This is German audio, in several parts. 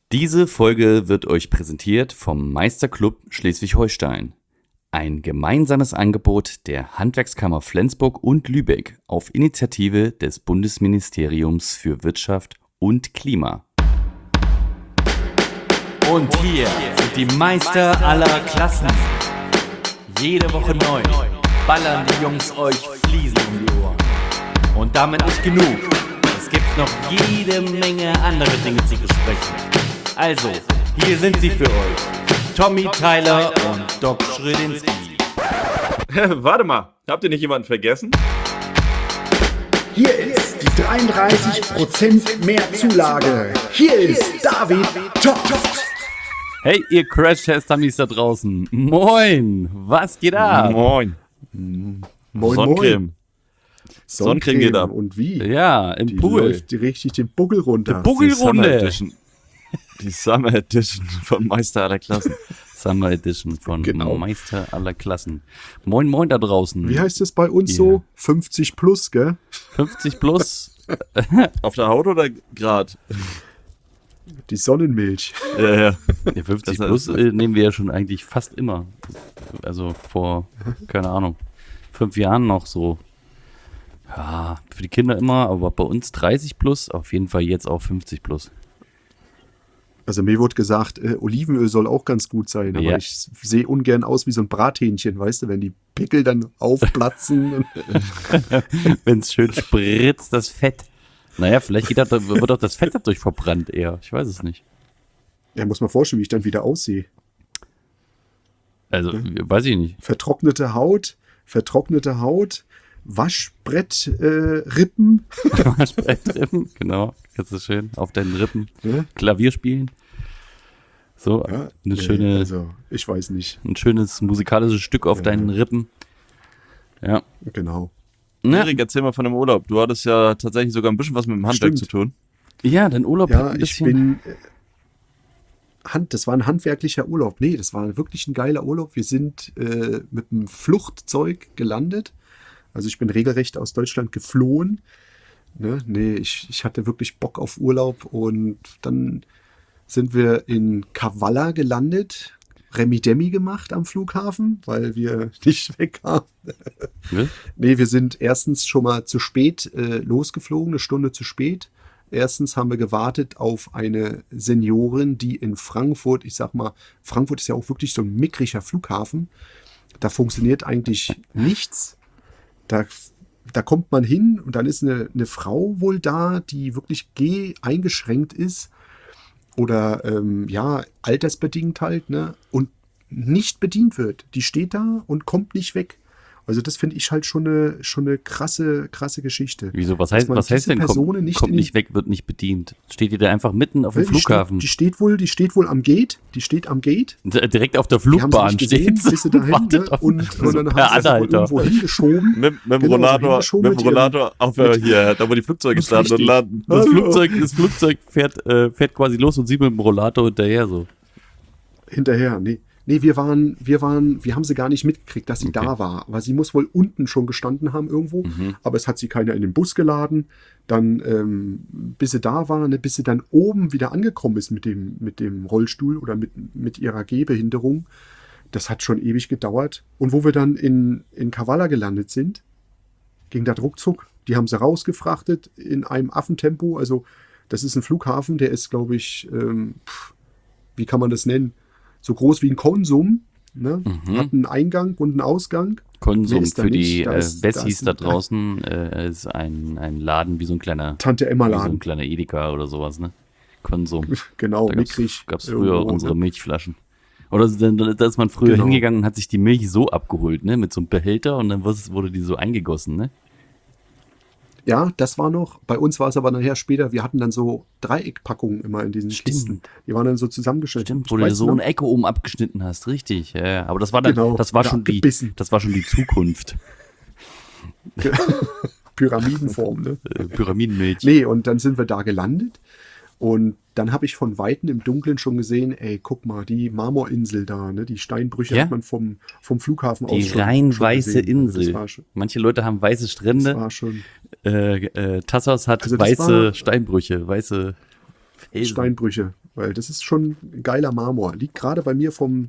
Diese Folge wird euch präsentiert vom Meisterclub Schleswig-Holstein. Ein gemeinsames Angebot der Handwerkskammer Flensburg und Lübeck auf Initiative des Bundesministeriums für Wirtschaft und Klima. Und hier sind die Meister aller Klassen. Jede Woche neu ballern die Jungs euch Fliesen um die Ohren. Und damit nicht genug. Es gibt noch jede Menge andere Dinge zu besprechen. Also, hier sind sie für euch. Tommy Tyler und Doc Schrödinski. Warte mal, habt ihr nicht jemanden vergessen? Hier ist die 33% mehr Zulage. Hier ist David Toft. Hey, ihr Crash-Test-Dummies da draußen. Moin, was geht ab? Moin. Sonnencreme. Sonnencreme geht ab. Und wie? Ja, im Die Pool. läuft richtig den Buckel runter. Buggelrunde. Die Summer Edition von Meister aller Klassen. Summer Edition von Genau. Meister aller Klassen. Moin, moin da draußen. Wie heißt es bei uns so? 50 plus, gell? 50 plus. Auf der Haut oder Grad? Die Sonnenmilch. Ja. Ja, 50 Das plus heißt- nehmen wir ja schon eigentlich fast immer. Also vor, keine Ahnung, 5 Jahren noch so. Ja, für die Kinder immer, aber bei uns 30 plus, auf jeden Fall jetzt auch 50 plus. Also mir wurde gesagt, Olivenöl soll auch ganz gut sein, aber Ja. ich sehe ungern aus wie so ein Brathähnchen, weißt du, wenn die Pickel dann aufplatzen. Wenn es schön spritzt, das Fett. Naja, vielleicht wird auch das Fett dadurch verbrannt eher. Ich weiß es nicht. Ja, muss man vorstellen, wie ich dann wieder aussehe. Also, weiß ich nicht. Vertrocknete Haut, Waschbrett, Rippen. Waschbrettrippen, genau. Kannst du schön auf deinen Rippen Ja. Klavier spielen. So, Ja, eine schöne, Also, ich weiß nicht. ein schönes musikalisches Stück auf deinen Rippen. Ja. Genau. Ne? Erik, erzähl mal von dem Urlaub. Du hattest ja tatsächlich sogar ein bisschen was mit dem Handwerk Stimmt. zu tun. Ja, dein Urlaub hat Ja, ein ich bisschen. bin. Das war ein handwerklicher Urlaub. Nee, das war wirklich ein geiler Urlaub. Wir sind mit einem Fluchtzeug gelandet. Also ich bin regelrecht aus Deutschland geflohen. Ne? Nee, ich hatte wirklich Bock auf Urlaub. Und dann sind wir in Kavala gelandet. Remi-Demi gemacht am Flughafen, weil wir nicht wegkamen. Ne? Nee, wir sind erstens schon mal zu spät losgeflogen, eine Stunde zu spät. Erstens haben wir gewartet auf eine Seniorin, die in Frankfurt, ich sag mal, Frankfurt ist ja auch wirklich so ein mickriger Flughafen. Da funktioniert eigentlich nichts. Da kommt man hin und dann ist eine Frau wohl da, die wirklich eingeschränkt ist oder ja, altersbedingt halt, ne? Und nicht bedient wird. Die steht da und kommt nicht weg. Also das finde ich halt schon eine krasse Geschichte. Wieso? Was Dass heißt, man was heißt diese denn, Personen kommt nicht kommt in- nicht weg, wird nicht bedient? Steht ihr da einfach mitten auf dem Flughafen? Die steht wohl am Gate. Die steht am Gate. Direkt auf der Die haben sie Flugbahn nicht gesehen, steht bis sie dahin, wartet ne? auf und so dann per haben sie das wohl Anhalter. irgendwo hingeschoben. Mit dem Genau, Rollator, hingeschoben mit dem mit ihrem- Rollator auf hier, da wo die Flugzeuge starten und Richtig. landen. Das Flugzeug fährt quasi los und sie mit dem Rollator hinterher so. Hinterher, nee. Nee, wir haben sie gar nicht mitgekriegt, dass sie da war. Aber sie muss wohl unten schon gestanden haben irgendwo. Aber es hat sie keiner in den Bus geladen. Dann, bis sie da war, ne, bis sie dann oben wieder angekommen ist mit dem Rollstuhl oder mit ihrer Gehbehinderung. Das hat schon ewig gedauert. Und wo wir dann in Kavala gelandet sind, ging das ruckzuck. Die haben sie rausgefrachtet in einem Affentempo. Also das ist ein Flughafen, der ist, glaube ich, wie kann man das nennen? So groß wie ein Konsum. Ne? Hat einen Eingang und einen Ausgang. Konsum Mehr ist da für nicht. die Da ist- Wessis da da ist- draußen ist ein Laden wie so ein kleiner Tante Emma wie so ein Laden. kleiner Edeka oder sowas, ne? Konsum. Genau, Da mickrig. gab's früher irgendwo, unsere ne? Milchflaschen. Oder da ist man früher Genau. hingegangen und hat sich die Milch so abgeholt, ne? Mit so einem Behälter und dann wurde die so eingegossen, ne? Ja, das war noch. Bei uns war es aber nachher später. Wir hatten dann so Dreieckpackungen immer in diesen Kisten. Die waren dann so zusammengeschnitten. Stimmt, wo du dir Weißt so noch? eine Ecke oben abgeschnitten hast, richtig. Ja, ja. Aber das war dann, Genau, das war oder schon abgebissen. das war schon die Zukunft. Pyramidenform, ne? Pyramidenmilch. Nee, und dann sind wir da gelandet. Und dann habe ich von Weitem im Dunkeln schon gesehen, ey, guck mal, die Marmorinsel da, ne? Die Steinbrüche Ja. hat man vom Flughafen Die aus schon rein weiße gesehen. Also Insel. Das war schon, Manche Leute haben weiße das Strände. war schon Tassos hat Also das weiße war- Steinbrüche, weiße Felsen. Steinbrüche, weil das ist schon ein geiler Marmor. Liegt gerade bei mir vom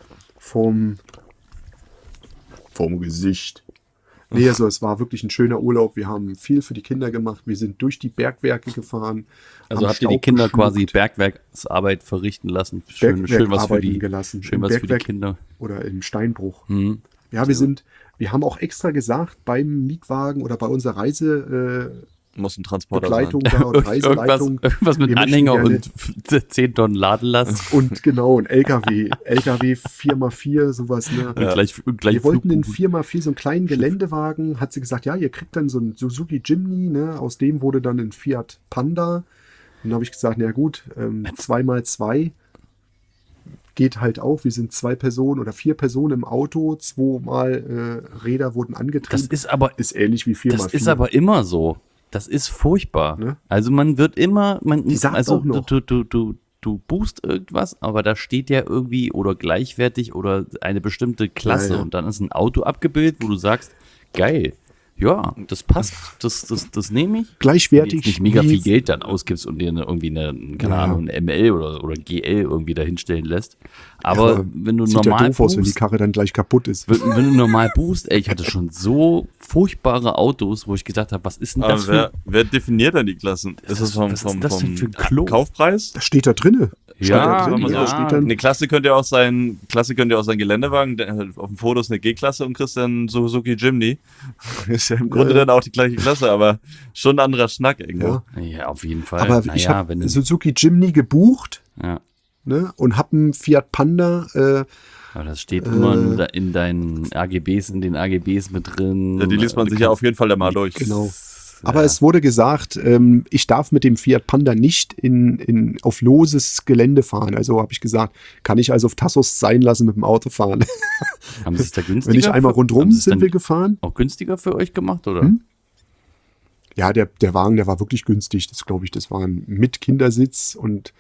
Gesicht. Nee, also es war wirklich ein schöner Urlaub. Wir haben viel für die Kinder gemacht. Wir sind durch die Bergwerke gefahren. Also haben habt ihr die Staub Kinder geschluckt, quasi Bergwerksarbeit verrichten lassen? Schön was für die, gelassen. schön Im was für die Bergwerk Kinder. oder im Steinbruch. Mhm. Ja, wir haben auch extra gesagt, beim Mietwagen oder bei unserer Reisebegleitung Muss ein Transporter da und Reiseleitung. Irgendwas mit wir möchten Anhänger gerne- und 10 Tonnen Ladelast. Und genau, ein LKW 4x4, sowas. Ne? Und gleich Wir wollten den Flugbuch. 4x4, so einen kleinen Geländewagen, hat sie gesagt, ja, ihr kriegt dann so einen Suzuki Jimny, ne? Aus dem wurde dann ein Fiat Panda. Und dann habe ich gesagt, na gut, 2x2 geht halt auch. Wir sind 2 Personen oder 4 Personen im Auto, 2 Räder wurden angetrieben. Ist ähnlich wie 4x4. Das ist aber immer so. Das ist furchtbar. Ne? Also man wird immer, Die sagt's also auch noch. du buchst irgendwas, aber da steht ja irgendwie oder gleichwertig oder eine bestimmte Klasse Ja. und dann ist ein Auto abgebildet, wo du sagst, geil, ja, das passt, das nehme ich. Wenn du Gleichwertig. jetzt nicht mega wie- viel Geld dann ausgibst und dir irgendwie keine Ja. Ahnung, ein ML oder GL irgendwie dahinstellen lässt. Aber Ja, wenn du sieht ja normal doof aus, wenn die buchst, Karre dann gleich kaputt ist. wenn du normal buchst, ey, ich hatte schon so furchtbare Autos, wo ich gesagt habe, was ist denn das Aber wer definiert dann die Klassen? Ist das was ist das denn für ein Klo? Kaufpreis? Das steht da drinne. Steht Ja, da drin, ja. da steht dann, Eine Klasse könnte ja auch sein Geländewagen, der hat auf dem Foto ist eine G-Klasse und kriegst dann Suzuki Jimny. Ist ja im Grunde Ja. dann auch die gleiche Klasse, aber schon ein anderer Schnack irgendwo. ja. Ja, auf jeden Fall. Aber Naja, ich habe wenn du- Suzuki Jimny gebucht, ja. ne, und habe einen Fiat Panda. Aber das steht immer in deinen AGBs, in den AGBs mit drin. Ja, die liest man Du sich ja kannst- auf jeden Fall da mal durch. Genau. Aber es wurde gesagt, ich darf mit dem Fiat Panda nicht auf loses Gelände fahren. Also habe ich gesagt, kann ich also auf Tassos sein lassen mit dem Auto fahren. Haben sie es da günstiger? Wenn ich einmal rundrum haben sie es sind dann wir gefahren. auch günstiger für euch gemacht, oder? Hm? Ja, der Wagen, der war wirklich günstig. Das glaube ich, das waren mit Kindersitz und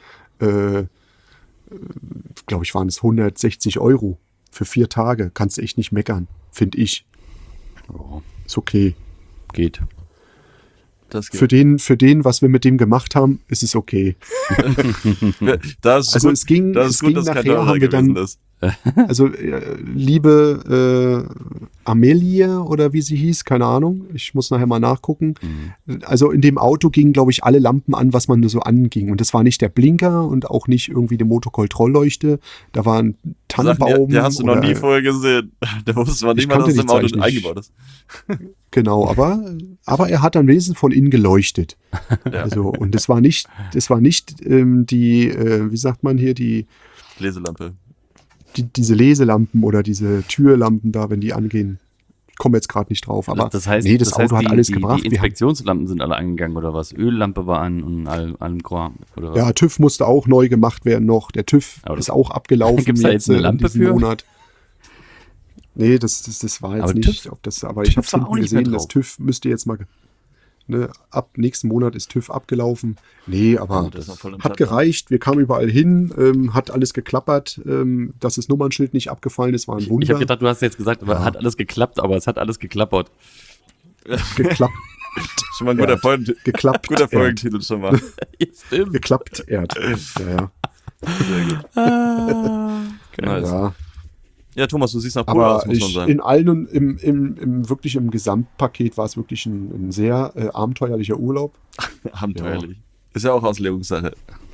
glaube ich, waren es 160 € für 4 Tage. Kannst du echt nicht meckern, finde ich. Ja, Ist okay. geht. Das geht. Für den, was wir mit dem gemacht haben, ist es okay. Das ist Also gut, es ging, das es ist gut, ging dass kein nachher, Teurer haben wir gewesen dann, ist. also liebe Amelie oder wie sie hieß, keine Ahnung, ich muss nachher mal nachgucken. Also in dem Auto gingen, glaube ich, alle Lampen an, was man so anging. Und das war nicht der Blinker und auch nicht irgendwie die Motorkontrollleuchte. Da war ein Sachen, Tannenbaum. die hast du noch oder- nie vorher gesehen. Da wusste man Ich nicht mal, dass kannte es die im Auto Zeichen nicht. eingebaut ist. Genau, aber er hat dann wenigstens von innen geleuchtet. Ja. Also, und das war nicht die, wie sagt man hier, Leselampe. diese Leselampen oder diese Türlampen da, wenn die angehen. Ich komme jetzt gerade nicht drauf, aber das heißt, nee, das Auto hat alles gebracht. Die Wir haben, Inspektionslampen sind alle angegangen, oder was? Öllampe war an und allem Kram, oder was? ja, TÜV musste auch neu gemacht werden noch. Der TÜV Aber ist auch abgelaufen. Gibt's da jetzt eine in Lampe diesem für? Monat. Nee, das war jetzt Aber nicht. TÜV Aber ich habe es war auch hinten nicht mehr gesehen, das drauf. TÜV müsste jetzt mal. Ne, ab nächsten Monat ist TÜV abgelaufen. Nee, aber Das ist noch voll im hat Plattform. gereicht. Wir kamen überall hin, hat alles geklappert. Dass das Nummernschild nicht abgefallen ist, war ein Wunder. Ich habe gedacht, du hast jetzt gesagt, Ja. hat alles geklappt, aber es hat alles geklappert. geklappt. Schon mal ein guter, Geklappt. guter Folgentitel schon mal. Stimmt. Geklappt, Erd. Ja, Nice. ja. Ja, Thomas, du siehst nach cool aus, Aber muss man sagen. in allen, wirklich im Gesamtpaket war es wirklich ein sehr abenteuerlicher Urlaub. Abenteuerlich. Ist ja auch Auslegungssache.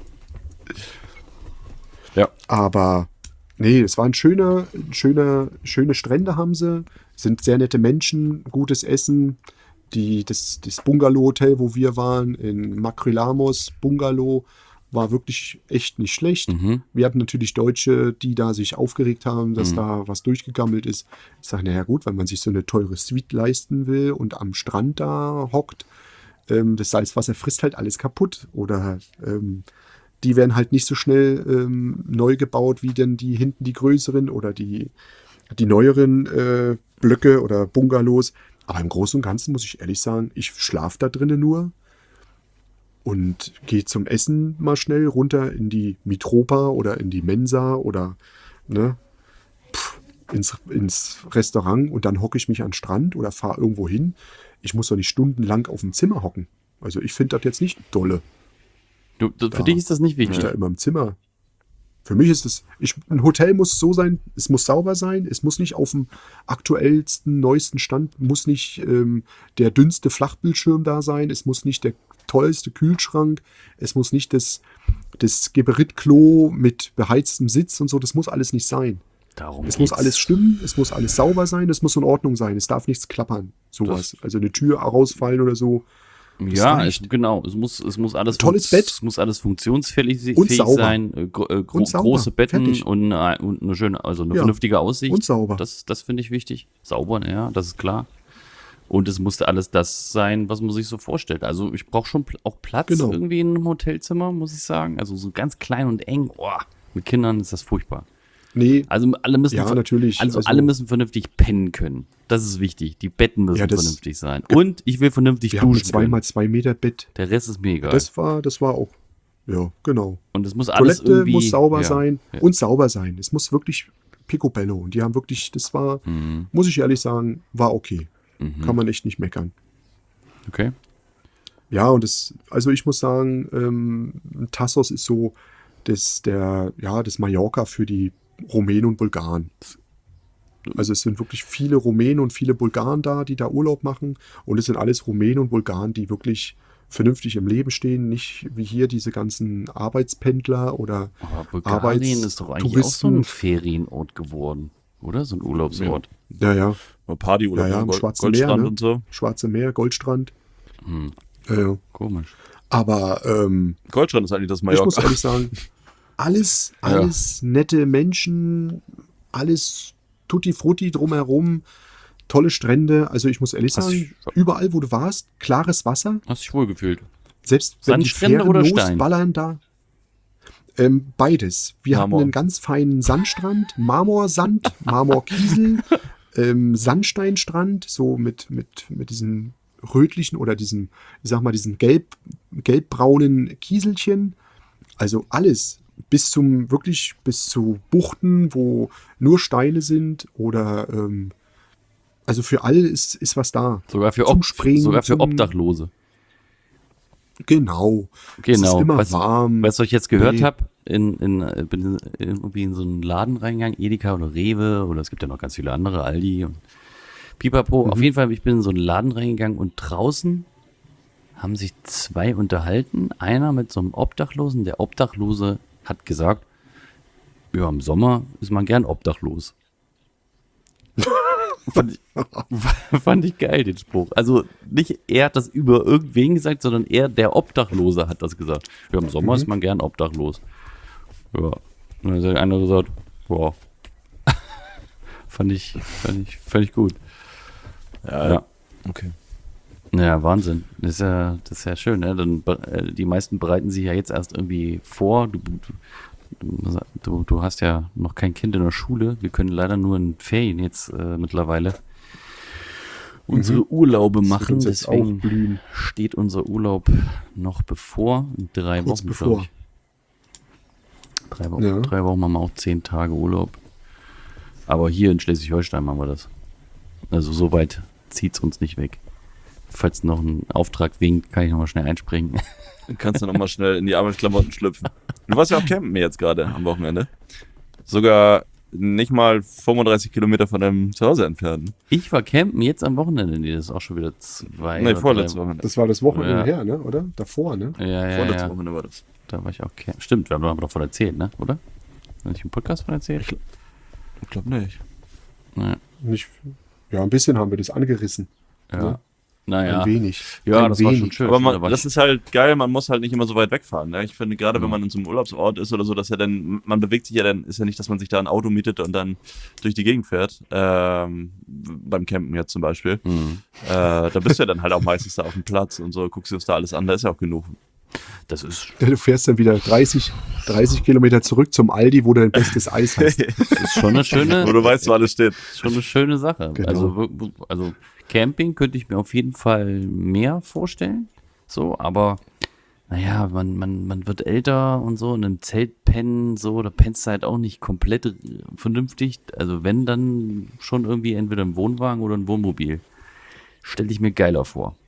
Aber nee, es waren schöne Strände haben sie, sind sehr nette Menschen, gutes Essen. Das Bungalow-Hotel, wo wir waren, in Makrylamos Bungalow, war wirklich echt nicht schlecht. Mhm. Wir hatten natürlich Deutsche, die da sich aufgeregt haben, dass da was durchgegammelt ist. Ich sage, naja gut, wenn man sich so eine teure Suite leisten will und am Strand da hockt, das Salzwasser frisst halt alles kaputt. Oder die werden halt nicht so schnell neu gebaut wie denn die hinten die größeren oder die neueren Blöcke oder Bungalows. Aber im Großen und Ganzen muss ich ehrlich sagen, ich schlafe da drinnen nur und gehe zum Essen mal schnell runter in die Mitropa oder in die Mensa oder ins Restaurant und dann hocke ich mich an den Strand oder fahre irgendwo hin. Ich muss doch nicht stundenlang auf dem Zimmer hocken. Also ich finde das jetzt nicht dolle. Für dich ist das nicht Ich wichtig. da immer im Zimmer. Für mich ist es, ein Hotel muss so sein, es muss sauber sein, es muss nicht auf dem aktuellsten, neuesten Stand, muss nicht der dünnste Flachbildschirm da sein, es muss nicht der tollste Kühlschrank, es muss nicht das Geberit-Klo mit beheiztem Sitz und so, das muss alles nicht sein. Darum Es muss geht's. alles stimmen, es muss alles sauber sein, es muss in Ordnung sein, es darf nichts klappern, sowas. Also eine Tür rausfallen oder so. Ja, reicht. genau. Es muss alles Tolles Bett. Es muss alles funktionsfähig Und sauber. sein. Und sauber. Große Betten Fertig. und eine schöne, also eine Ja. vernünftige Aussicht. Und sauber. Das finde ich wichtig. Sauber, ja, das ist klar. Und es musste alles das sein, was man sich so vorstellt. Also ich brauche schon auch Platz Genau. irgendwie in einem Hotelzimmer, muss ich sagen. Also so ganz klein und eng. Mit Kindern ist das furchtbar. Nee, Also alle müssen, Ja, natürlich. Also Also- alle müssen vernünftig pennen können. Das ist wichtig. Die Betten müssen Ja, das- vernünftig sein. Und ich will vernünftig wir haben ein duschen können. 2x2 Meter Bett. Der Rest ist mir egal. Das war auch, ja, genau. Und es muss alles Toilette irgendwie muss sauber ja, sein ja. und sauber sein. Es muss wirklich picobello. Und die haben wirklich, das war, muss ich ehrlich sagen, war okay. Kann man echt nicht meckern. Okay. Ja, und also ich muss sagen, Tassos ist so das Mallorca für die Rumänen und Bulgaren. Also es sind wirklich viele Rumänen und viele Bulgaren da, die da Urlaub machen. Und es sind alles Rumänen und Bulgaren, die wirklich vernünftig im Leben stehen. Nicht wie hier diese ganzen Arbeitspendler oder Aber Bulgarien ist doch eigentlich auch so ein Ferienort geworden, oder? So ein Urlaubsort. Ja. Mal Partyurlaub, Ja, im Gold, Schwarzen Goldstrand Meer, ne? und so. Schwarze Meer, Goldstrand. Ja. Komisch. Aber Goldstrand ist eigentlich das ich muss Mallorca. ehrlich sagen, alles nette Menschen, alles tutti frutti drumherum, tolle Strände. Also ich muss ehrlich Hast sagen, überall wo du warst, klares Wasser. Hast dich wohl gefühlt? Selbst wenn die Sandstrände Fähren oder Stein? losballern da. Beides. Wir Marmor. hatten einen ganz feinen Sandstrand, Marmorsand, Marmorkiesel, Sandsteinstrand, so mit diesen rötlichen oder diesen, ich sag mal, diesen gelbbraunen Kieselchen. Also alles. Bis zu Buchten, wo nur Steine sind oder also für alle ist was da. Sogar für Zum Springen, sogar für zum- Obdachlose. Genau. Es ist immer warm. Weißt du, was ich jetzt gehört Nee. habe? Bin irgendwie in so einen Laden reingegangen, Edeka oder Rewe oder es gibt ja noch ganz viele andere, Aldi und Pipapo. Auf jeden Fall, ich bin in so einen Laden reingegangen und draußen haben sich zwei unterhalten. Einer mit so einem Obdachlosen. Der Obdachlose hat gesagt, ja, im Sommer ist man gern obdachlos. Fand ich geil, den Spruch. Also nicht er hat das über irgendwen gesagt, sondern er, der Obdachlose, hat das gesagt. Ja, im Sommer ist man gern obdachlos. Ja. Und dann hat einer gesagt, wow. fand ich gut. Ja. Okay. Ja, Wahnsinn. Das ist ja schön, ne? Dann, die meisten bereiten sich ja jetzt erst irgendwie vor. Du hast ja noch kein Kind in der Schule. Wir können leider nur in Ferien jetzt mittlerweile unsere Urlaube machen. uns jetzt Deswegen auch blühen. steht unser Urlaub noch bevor. In 3 Kurz Wochen, bevor. glaube ich. 3 Wochen. Ja. 3 Wochen haben wir auch 10 Tage Urlaub. Aber hier in Schleswig-Holstein machen wir das. Also so weit zieht es uns nicht weg. Falls noch ein Auftrag winkt, kann ich nochmal schnell einspringen. Dann kannst du nochmal schnell in die Arbeitsklamotten schlüpfen. Du warst ja auch campen jetzt gerade am Wochenende. Sogar nicht mal 35 Kilometer von deinem Zuhause entfernt. Ich war campen jetzt am Wochenende. Nee, das ist auch schon wieder 2 Nee, oder vorletzte 3 Wochenende. Das war das Wochenende Ja. her, ne? Oder? Davor, ne? Ja, Vorletzte ja. Wochenende war das. Da war ich auch campen. Stimmt, wir haben doch davon erzählt, ne? Oder? Habe ich im Podcast von erzählt? Ich glaube nicht. Ja. Nicht, ja, ein bisschen haben wir das angerissen. Ja. Ne? Naja. Ein wenig. Ja, Ein das war schon wenig. schön. Aber Da war das ist halt geil, man muss halt nicht immer so weit wegfahren. Ne? Ich finde, gerade wenn man in so einem Urlaubsort ist oder so, dass ja dann, man bewegt sich ja dann, ist ja nicht, dass man sich da ein Auto mietet und dann durch die Gegend fährt. Beim Campen jetzt zum Beispiel. Da bist du ja dann halt auch meistens da auf dem Platz und so, guckst dir das da alles an, da ist ja auch genug. das ist Du fährst dann wieder 30 Kilometer zurück zum Aldi, wo du dein bestes Eis hast. schon eine schöne, Wo du weißt, wo alles steht. schon eine schöne Sache. Genau. Also Camping könnte ich mir auf jeden Fall mehr vorstellen. So, aber naja, man wird älter und so, und im Zelt pennen, so, da pennst du halt auch nicht komplett vernünftig. Also wenn, dann schon irgendwie entweder im Wohnwagen oder ein Wohnmobil. Stelle ich mir geiler vor.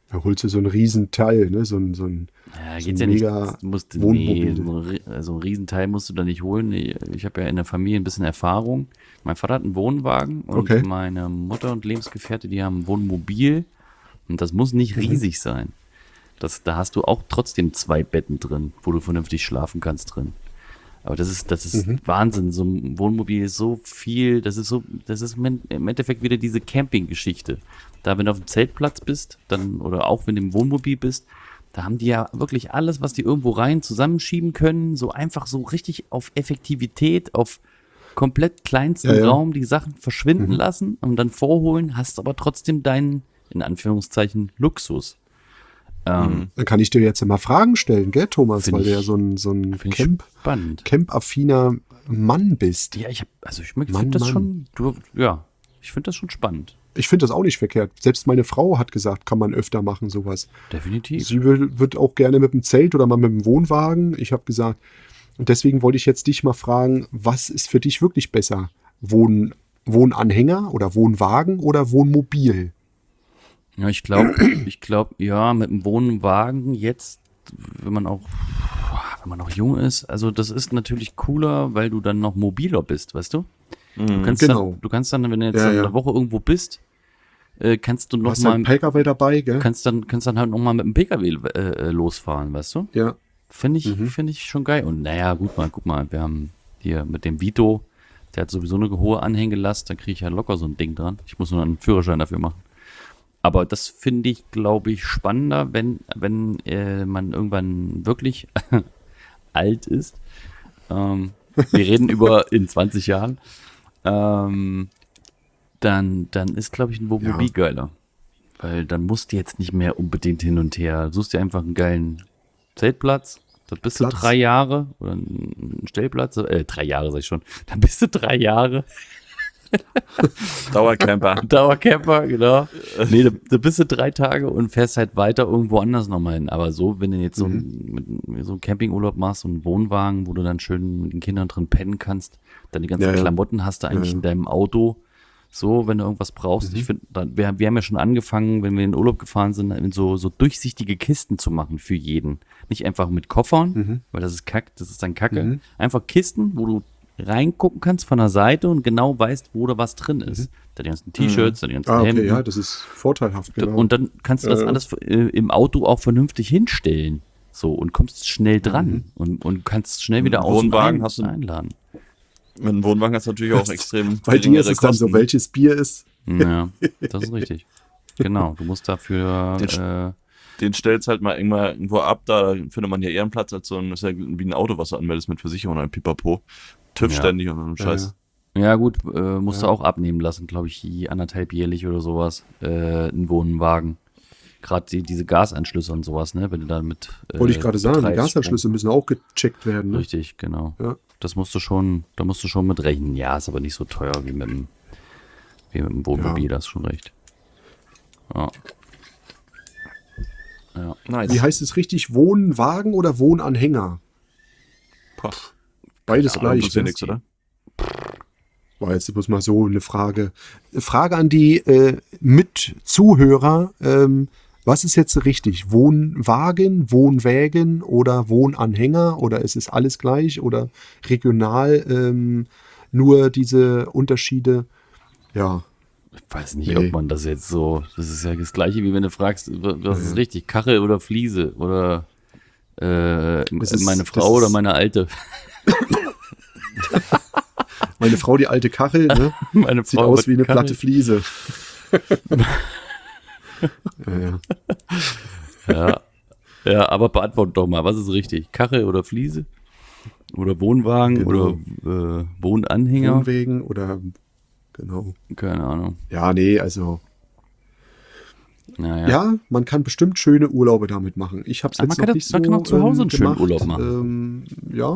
Da holst du so ein Riesenteil, ne? So ein Ja, so geht's ein ja nicht. mega Nee, Wohnmobil. so ein Riesenteil musst du da nicht holen. Ich habe ja in der Familie ein bisschen Erfahrung. Mein Vater hat einen Wohnwagen und Okay. meine Mutter und Lebensgefährte, die haben ein Wohnmobil. Und das muss nicht riesig sein. Da hast du auch trotzdem 2 Betten drin, wo du vernünftig schlafen kannst drin. Aber das ist Wahnsinn. So ein Wohnmobil ist so viel, das ist im Endeffekt wieder diese Camping-Geschichte. Da, wenn du auf dem Zeltplatz bist, dann, oder auch wenn du im Wohnmobil bist, da haben die ja wirklich alles, was die irgendwo rein zusammenschieben können, so einfach so richtig auf Effektivität, auf komplett kleinsten Ja. Raum die Sachen verschwinden lassen und dann vorholen, hast aber trotzdem deinen, in Anführungszeichen, Luxus. Dann kann ich dir jetzt mal Fragen stellen, gell, Thomas, Find weil du ich- ja so ein Finde ich spannend. Camp-affiner Mann bist. Ja, ich Mann, finde das Mann. ich finde das schon spannend. Ich finde das auch nicht verkehrt. Selbst meine Frau hat gesagt, kann man öfter machen, sowas. Definitiv. Sie wird auch gerne mit dem Zelt oder mal mit dem Wohnwagen. Ich habe gesagt, und deswegen wollte ich jetzt dich mal fragen, was ist für dich wirklich besser? Wohnanhänger oder Wohnwagen oder Wohnmobil? Ja, ich glaube, ja, mit dem Wohnwagen jetzt, wenn man auch jung ist, also das ist natürlich cooler, weil du dann noch mobiler bist, weißt du? Du kannst Genau. dann, wenn du jetzt Ja, ja. eine Woche irgendwo bist, kannst du Du noch hast halt einen mal, PKW dabei, gell? kannst dann halt noch mal mit dem PKW losfahren, weißt du? Ja. Finde ich schon geil. Und naja, guck mal, wir haben hier mit dem Vito, der hat sowieso eine hohe Anhängelast, da kriege ich ja locker so ein Ding dran. Ich muss nur einen Führerschein dafür machen. Aber das finde ich, glaube ich, spannender, wenn man irgendwann wirklich alt ist. Wir reden über in 20 Jahren. Dann ist, glaube ich, ein Wohnmobil geiler. Weil dann musst du jetzt nicht mehr unbedingt hin und her. Suchst dir einfach einen geilen Zeltplatz. Da bist du Platz. 3 Jahre. Oder einen Stellplatz. 3 Jahre, sag ich schon. Dann bist du 3 Jahre. Dauercamper. Dauercamper, genau. Nee, da bist du 3 Tage und fährst halt weiter irgendwo anders nochmal hin. Aber so, wenn du jetzt so einen Campingurlaub machst, so einen Wohnwagen, wo du dann schön mit den Kindern drin pennen kannst, dann die ganzen Ja, ja. Klamotten hast du eigentlich in deinem Auto. So, wenn du irgendwas brauchst. Ich finde, wir haben ja schon angefangen, wenn wir in den Urlaub gefahren sind, so durchsichtige Kisten zu machen für jeden. Nicht einfach mit Koffern, weil das ist dann Kacke. Einfach Kisten, wo du reingucken kannst von der Seite und genau weißt, wo da was drin ist. Da die ganzen T-Shirts, da die ganzen Ah, okay, Hemden. ja, das ist vorteilhaft, genau. Und dann kannst du das alles im Auto auch vernünftig hinstellen. So, und kommst schnell dran und kannst schnell wieder aus und Wohnwagen hast du- einladen. Mit einem Wohnwagen hast du natürlich auch extrem Bei dir ist geringere es dann so, Kosten. welches Bier ist. Ja, das ist richtig. Genau, du musst dafür Den stellst halt mal irgendwo ab, da findet man ja eher einen Platz als so ein, das ist ja wie ein Auto, was du anmeldest mit Versicherung oder Pipapo. TÜV Ja. ständig und so einen Scheiß. ja gut, musst du auch abnehmen lassen, glaube ich, 1,5 jährlich oder sowas, einen Wohnwagen. Gerade diese Gasanschlüsse und sowas, ne, wenn du dann mit Wollte ich gerade sagen, die betreibst. Gasanschlüsse müssen auch gecheckt werden. Ne? Richtig, genau. Ja. Da musst du schon mit rechnen. Ja, ist aber nicht so teuer wie mit dem Wohnmobil, Ja. da hast schon recht. Ja. Ja. Nice. Wie heißt es richtig? Wohnwagen oder Wohnanhänger? Boah. Beides Ja, gleich. das ist ja ne? nix, oder? War jetzt bloß mal so eine Frage. Frage an die Mitzuhörer. Was ist jetzt richtig? Wohnwagen, Wohnwägen oder Wohnanhänger? Oder ist es alles gleich? Oder regional nur diese Unterschiede? Ja, Ich weiß nicht, Nee. ob man das jetzt so. Das ist ja das Gleiche, wie wenn du fragst, was ist richtig? Kachel oder Fliese? Oder ist- meine das Frau ist- oder meine Alte? meine Frau, die alte Kachel, ne? Meine Sieht Frau aus mit wie eine Kachel. platte Fliese. ja. Ja. Ja, aber beantworte doch mal, was ist richtig? Kachel oder Fliese? Oder Wohnwagen Genau. oder Wohnanhänger? Wohnwegen oder genau. Keine Ahnung. Ja, nee, also Naja. ja, man kann bestimmt schöne Urlaube damit machen. Ich habe es Ah, jetzt man kann noch das- nicht man so kann auch zu Hause einen schönen gemacht. Urlaub machen. Ja,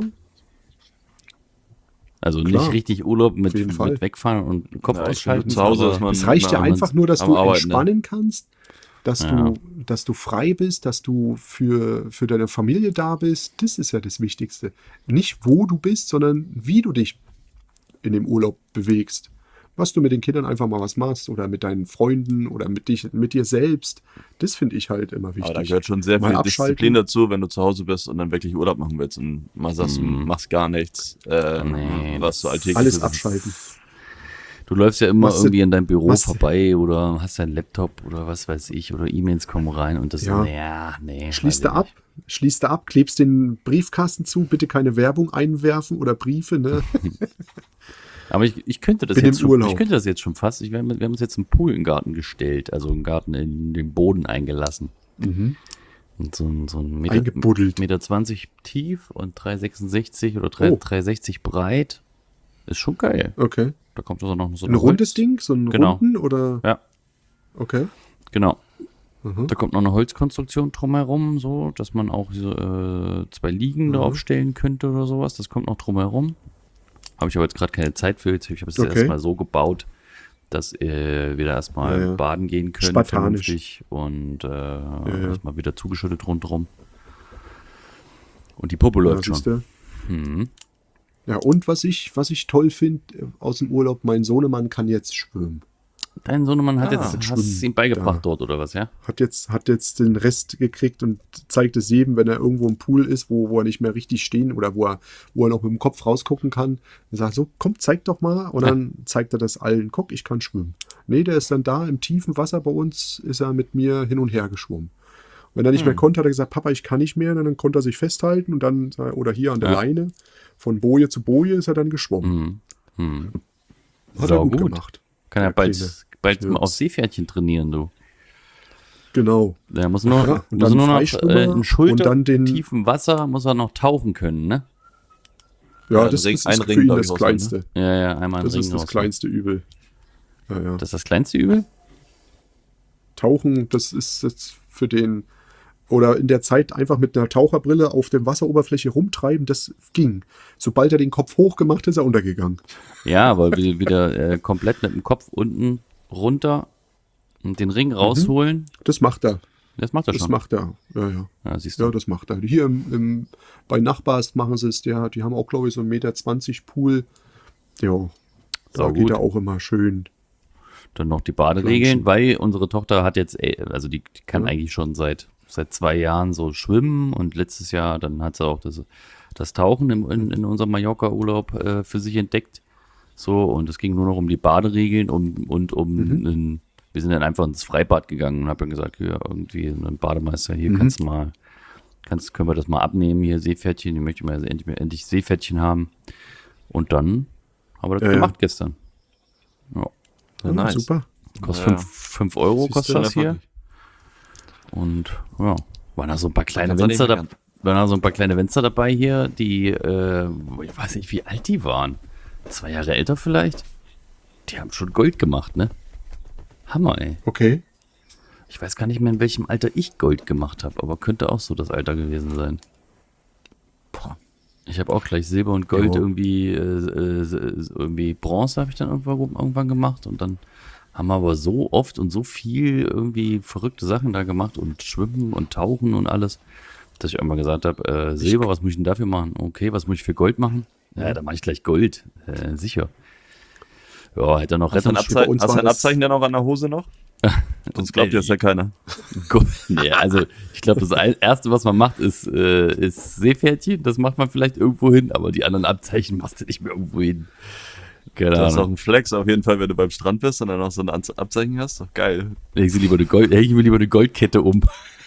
Also Klar. nicht richtig Urlaub mit jeden Fall. wegfahren und Kopf Ja, ich ausschalten. finde, zu Hause aber- ist man- es reicht ja na, einfach nur, dass am du Arbeiten, entspannen kannst, dass, Ja. dass du frei bist, dass du für deine Familie da bist. Das ist ja das Wichtigste. Nicht wo du bist, sondern wie du dich in dem Urlaub bewegst. was du mit den Kindern einfach mal was machst oder mit deinen Freunden oder mit dir selbst. Das finde ich halt immer wichtig. Aber da gehört schon sehr Mal viel abschalten. Disziplin dazu, wenn du zu Hause bist und dann wirklich Urlaub machen willst und mal sagst, du machst gar nichts, was so alltäglich Alles ist. abschalten. Du läufst ja immer Was irgendwie an deinem Büro was- vorbei oder hast deinen Laptop oder was weiß ich oder E-Mails kommen rein und das Ja. nee. Schließt du ab, klebst den Briefkasten zu, bitte keine Werbung einwerfen oder Briefe, ne? Aber ich könnte das Bin jetzt im Urlaub. Ich könnte das jetzt schon fast. Wir haben uns jetzt einen Pool im Garten gestellt, also einen Garten in den Boden eingelassen. Und so ein Eingebuddelt. Meter 20 tief und 3,66 oder Oh. 3,60 breit. Ist schon geil. Okay. Da kommt also noch so Ein rundes Ding? So ein Genau. runden oder? Ja, Okay. genau. Da kommt noch eine Holzkonstruktion drumherum, so, dass man auch so, 2 Liegen da aufstellen könnte oder sowas. Das kommt noch drumherum. Habe ich aber jetzt gerade keine Zeit für. Ich habe es Okay. erstmal so gebaut, dass wir da erstmal Ja. baden gehen können. Spartanisch. Vernünftig und erstmal wieder zugeschüttet rundherum. Und die Puppe läuft schon. siehste. Ja, und was ich toll finde aus dem Urlaub, mein Sohnemann kann jetzt schwimmen. Dein Sohnemann hat jetzt, Schwimmen. hast es ihm beigebracht Da. dort oder was, ja? Hat jetzt den Rest gekriegt und zeigt es jedem, wenn er irgendwo im Pool ist, wo er nicht mehr richtig stehen oder wo er noch mit dem Kopf rausgucken kann. Er sagt so, komm, zeig doch mal. Und dann zeigt er das allen, guck, ich kann schwimmen. Nee, der ist dann da im tiefen Wasser bei uns, ist er mit mir hin und her geschwommen. Und wenn er nicht mehr konnte, hat er gesagt, Papa, ich kann nicht mehr. Und dann konnte er sich festhalten und dann, oder hier an der Leine, von Boje zu Boje ist er dann geschwommen. Hat er gut gemacht. Kann er Der Kleine. bald mal Ja. auf Seepferdchen trainieren, du. Genau. Der muss nur, Ja, und muss dann nur noch Freischwimmer in Schulter und dann den- tiefen Wasser muss er noch tauchen können, ne? Ja, Ja, das ein ist Ring, für ihn glaub das ich, rausholen, Kleinste. Ja, einmal Das einen ist Ring das raus. kleinste Übel. Ja. Das ist das kleinste Übel? Tauchen, das ist jetzt für den, oder in der Zeit einfach mit einer Taucherbrille auf der Wasseroberfläche rumtreiben, das ging. Sobald er den Kopf hoch gemacht hat, ist er untergegangen. Ja, aber wieder komplett mit dem Kopf unten runter und den Ring rausholen. Das macht er. Das macht er Das schon. macht er. Ja. Ja, siehst du. Ja, das macht er. Hier bei Nachbars machen sie es, die haben auch, glaube ich, so 1,20 Meter Pool. Ja, da Sau geht gut. er auch immer schön. Dann noch die Baderegeln, weil unsere Tochter hat jetzt, also die kann eigentlich schon seit 2 Jahren so schwimmen und letztes Jahr dann hat sie auch das Tauchen in unserem Mallorca-Urlaub für sich entdeckt. So, und es ging nur noch um die Baderegeln wir sind dann einfach ins Freibad gegangen und haben dann gesagt, ja, irgendwie ein Bademeister hier, können wir das mal abnehmen, hier Seepferdchen, ich möchte mal endlich Seepferdchen haben. Und dann haben wir das gemacht gestern. Ja. Ja, nice. Super. Kostet 5 Euro Siehst kostet du, das hier. Und ja, waren da so ein paar kleine kannst du Fenster nicht da, meckern. waren da so ein paar kleine Fenster dabei hier, die, ich weiß nicht, wie alt die waren. 2 Jahre älter vielleicht. Die haben schon Gold gemacht, ne? Hammer, ey. Okay. Ich weiß gar nicht mehr, in welchem Alter ich Gold gemacht habe, aber könnte auch so das Alter gewesen sein. Ich habe auch gleich Silber und Gold Jo. irgendwie Bronze habe ich dann irgendwann gemacht und dann haben wir aber so oft und so viel irgendwie verrückte Sachen da gemacht und Schwimmen und Tauchen und alles, dass ich irgendwann gesagt habe, Silber, was muss ich denn dafür machen? Okay, was muss ich für Gold machen? Ja, dann mache ich gleich Gold, sicher. Ja, hätte er noch Hast du ein, bei uns war ein das- Abzeichen denn auch an der Hose noch? Sonst glaubt dir das ja keiner. Nee, also ich glaube, das Erste, was man macht, ist Seepferdchen. Das macht man vielleicht irgendwo hin, aber die anderen Abzeichen machst du nicht mehr irgendwo hin. Keine Das ist auch Ahnung. ein Flex auf jeden Fall, wenn du beim Strand bist und dann noch so ein Abzeichen hast. Doch geil. Häng ich mir lieber eine Goldkette um.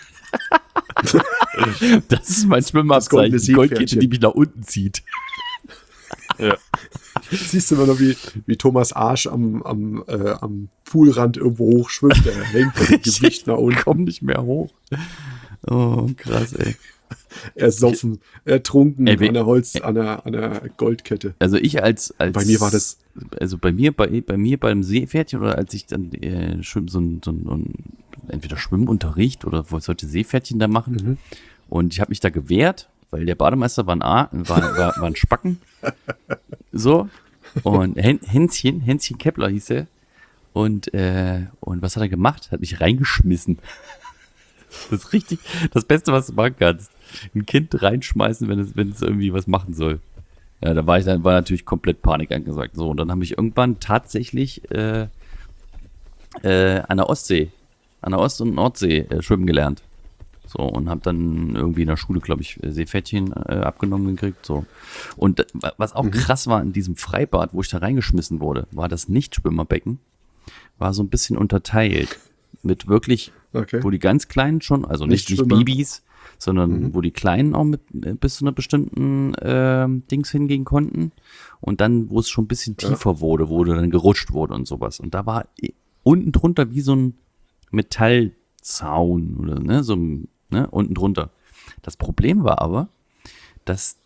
Das ist mein Schwimmabzeichen. goldene Die Goldkette, Seepferdchen. die mich nach unten zieht. Ja. Siehst du immer noch, wie Thomas Arsch am Poolrand irgendwo hochschwimmt. Der hängt mit dem Gewicht nach Ich unten. komm nicht mehr hoch. Oh, krass, ey. Ersoffen, ertrunken Ey, an der Goldkette. Also ich als Bei mir war das- also bei mir beim Seepferdchen oder als ich dann so ein entweder Schwimmunterricht oder sollte Seepferdchen da machen und ich habe mich da gewehrt, weil der Bademeister war ein Spacken. So. Und Hänschen Kepler hieß er. Und was hat er gemacht? Hat mich reingeschmissen. Das ist richtig das Beste, was du machen kannst. Ein Kind reinschmeißen, wenn es irgendwie was machen soll. Ja, war natürlich komplett Panik angesagt. So, und dann habe ich irgendwann tatsächlich an der Ostsee, an der Ost- und Nordsee schwimmen gelernt. So, und habe dann irgendwie in der Schule, glaube ich, Seepferdchen abgenommen gekriegt. So. Und was auch krass war in diesem Freibad, wo ich da reingeschmissen wurde, war das Nichtschwimmerbecken, war so ein bisschen unterteilt. Mit wirklich, wo die ganz Kleinen schon, also nicht Babys, sondern wo die Kleinen auch mit bis zu einer bestimmten Dings hingehen konnten. Und dann, wo es schon ein bisschen tiefer wurde, wo dann gerutscht wurde und sowas. Und da war unten drunter wie so ein Metallzaun oder so unten drunter. Das Problem war aber, dass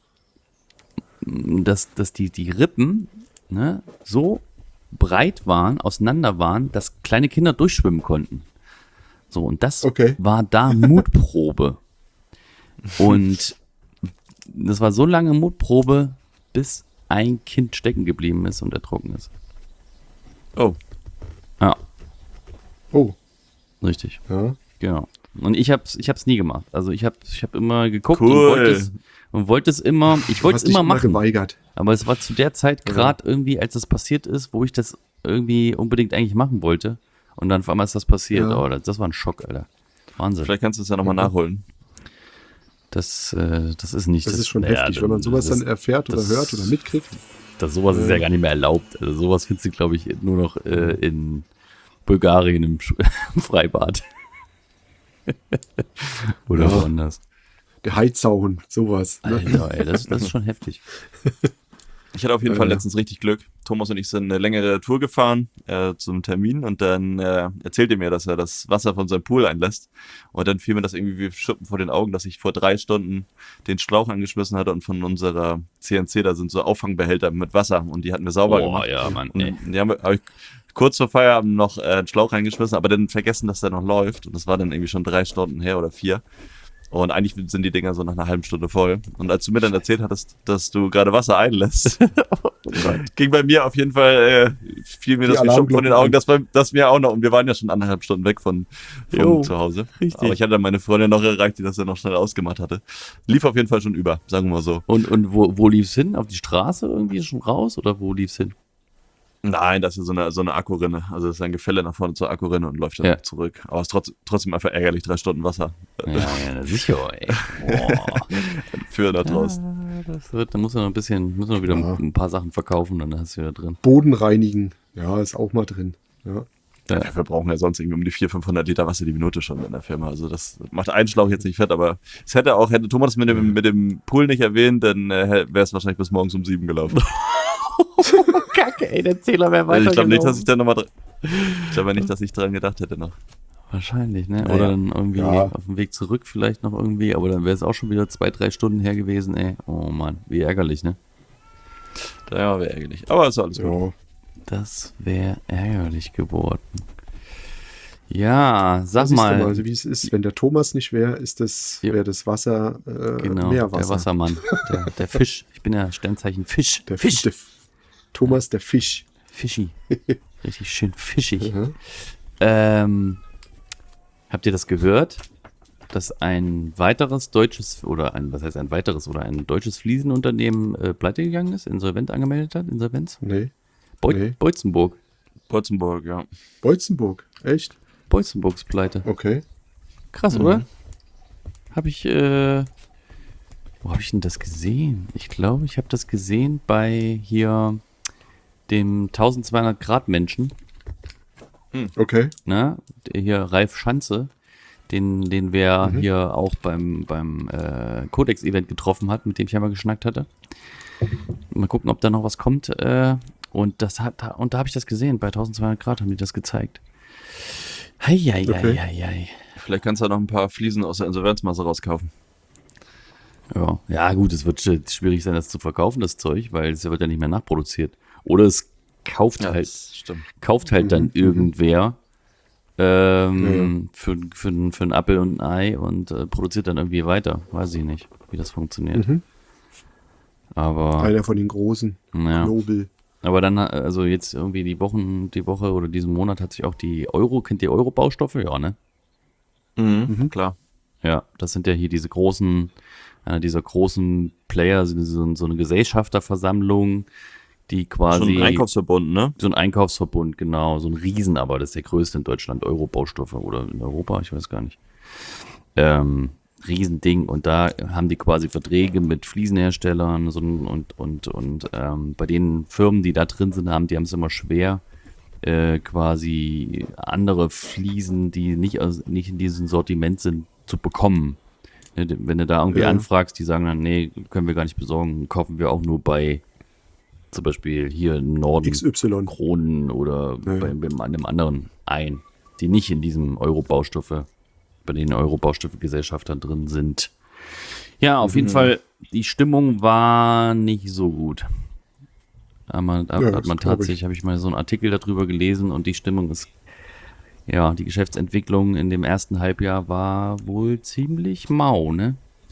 die Rippen so breit waren, auseinander waren, dass kleine Kinder durchschwimmen konnten. So, und das war da Mutprobe. Und das war so lange Mutprobe, bis ein Kind stecken geblieben ist und ertrunken ist. Oh. Ja. Oh. Richtig. Ja. Genau. Und ich hab's nie gemacht. Also ich hab immer geguckt Cool. und wollte es immer, ich wollte es immer machen. Geweigert. Aber es war zu der Zeit gerade irgendwie, als das passiert ist, wo ich das irgendwie unbedingt eigentlich machen wollte. Und dann auf einmal ist das passiert. Ja. Oh, das war ein Schock, Alter. Wahnsinn. Vielleicht kannst du es ja nochmal nachholen. Das ist nicht. Das ist schon heftig, wenn man sowas dann erfährt oder hört oder mitkriegt. Sowas ist ja gar nicht mehr erlaubt. Also sowas findest du, glaube ich, nur noch in Bulgarien im Freibad. Oder woanders. Der Heizauchen, sowas. Ne? Alter, ey, das ist schon heftig. Ich hatte auf jeden Fall letztens richtig Glück. Thomas und ich sind eine längere Tour gefahren zum Termin und dann erzählte er mir, dass er das Wasser von seinem Pool einlässt. Und dann fiel mir das irgendwie wie Schuppen vor den Augen, dass ich vor 3 Stunden den Schlauch angeschmissen hatte und von unserer CNC, da sind so Auffangbehälter mit Wasser und die hatten wir sauber gemacht. Ja, Mann, Und ey. die hab ich kurz vor Feierabend noch einen Schlauch reingeschmissen, aber dann vergessen, dass der noch läuft. Und das war dann irgendwie schon 3 Stunden her oder 4. Und eigentlich sind die Dinger so nach einer halben Stunde voll. Und als du mir dann erzählt hattest, dass du gerade Wasser einlässt, ging bei mir auf jeden Fall, fiel mir Die das wie Schuppen von den Augen, Alarmglocken das mir auch noch, und wir waren ja schon 1,5 Stunden weg von zu Hause. richtig. Aber ich hatte dann meine Freundin noch erreicht, die das dann noch schnell ausgemacht hatte. Lief auf jeden Fall schon über, sagen wir mal so. Und wo lief's hin? Auf die Straße irgendwie schon raus? Oder wo lief's hin? Nein, das ist so eine Akkurinne. Also das ist ein Gefälle nach vorne zur Akkurinne und läuft dann zurück. Aber es ist trotzdem einfach ärgerlich, 3 Stunden Wasser. Ja, sicher, ey. Boah. Für da draußen. Da muss man müssen wir wieder ein paar Sachen verkaufen, dann hast du wieder drin. Boden reinigen. Ja, ist auch mal drin. Ja. Ja, wir brauchen ja sonst irgendwie um die 400-500 Liter Wasser die Minute schon in der Firma. Also das macht einen Schlauch jetzt nicht fett, aber es hätte Thomas mit dem Pool nicht erwähnt, dann wäre es wahrscheinlich bis morgens um 7 gelaufen. Kacke, ey, der Zähler wäre Also weiter. ich glaube nicht, dass ich da nochmal ich glaube nicht, dass ich dran gedacht hätte noch. Wahrscheinlich, ne? Naja. Oder dann irgendwie Ja. auf dem Weg zurück vielleicht noch irgendwie, aber dann wäre es auch schon wieder 2-3 Stunden her gewesen, ey. Oh Mann, wie ärgerlich, ne? Ja, wäre ärgerlich. Aber ist alles gut. Ja. Das wäre ärgerlich geworden. Ja, sag Siehst du mal. also wie es ist. Wenn der Thomas nicht wäre, wäre das Wasser Genau, Meerwasser. der Wassermann, der Fisch. Ich bin ja Sternzeichen Fisch. Der Fisch. Thomas, der Fisch. Fischi. Richtig schön fischig. Mhm. Habt ihr das gehört, dass ein weiteres deutsches ein deutsches Fliesenunternehmen pleite gegangen ist, insolvent angemeldet hat, Insolvenz? Nee. Nee. Beutzenburg. Potzenburg, ja. Beutzenburg. Echt? Beutzenburgs pleite. Okay. Krass, oder? Wo habe ich denn das gesehen? Ich glaube, ich habe das gesehen bei hier dem 1200 Grad Menschen, Okay. ne? Hier Ralf Schanze, den wir hier auch beim Codex-Event getroffen hat, mit dem ich einmal geschnackt hatte. Mal gucken, ob da noch was kommt. Und da habe ich das gesehen, bei 1200 Grad haben die das gezeigt. Hei. Vielleicht kannst du ja noch ein paar Fliesen aus der Insolvenzmasse rauskaufen. Ja, gut, es wird schwierig sein, das zu verkaufen, das Zeug, weil es wird ja nicht mehr nachproduziert. Oder es kauft das stimmt. dann irgendwer für ein Apfel und ein Ei und produziert dann irgendwie weiter. Weiß ich nicht, wie das funktioniert. Aber Einer von den Großen. ja. Global. Aber dann, also jetzt irgendwie die Woche oder diesen Monat hat sich auch kennt ihr Euro-Baustoffe? Ja, ne? Klar. Ja, das sind ja hier diese großen einer dieser großen Player, so eine Gesellschafterversammlung, die quasi... So ein Einkaufsverbund, ne? So ein Einkaufsverbund, genau. So ein Riesen, aber das ist der größte in Deutschland, Euro-Baustoffe oder in Europa, ich weiß gar nicht. Riesending. Und da haben die quasi Verträge mit Fliesenherstellern und bei den Firmen, die da drin sind, die haben es immer schwer, quasi andere Fliesen, die nicht in diesem Sortiment sind, zu bekommen. Wenn du da irgendwie anfragst, die sagen dann, nee, können wir gar nicht besorgen, kaufen wir auch nur bei zum Beispiel hier im Norden XY. Kronen oder bei einem anderen ein, die nicht in diesem bei den Euro-Baustoffe-Gesellschaftern drin sind. Ja, auf jeden Fall, die Stimmung war nicht so gut. Hat man tatsächlich, habe ich mal so einen Artikel darüber gelesen und die Stimmung ist, ja, die Geschäftsentwicklung in dem ersten Halbjahr war wohl ziemlich mau, ne?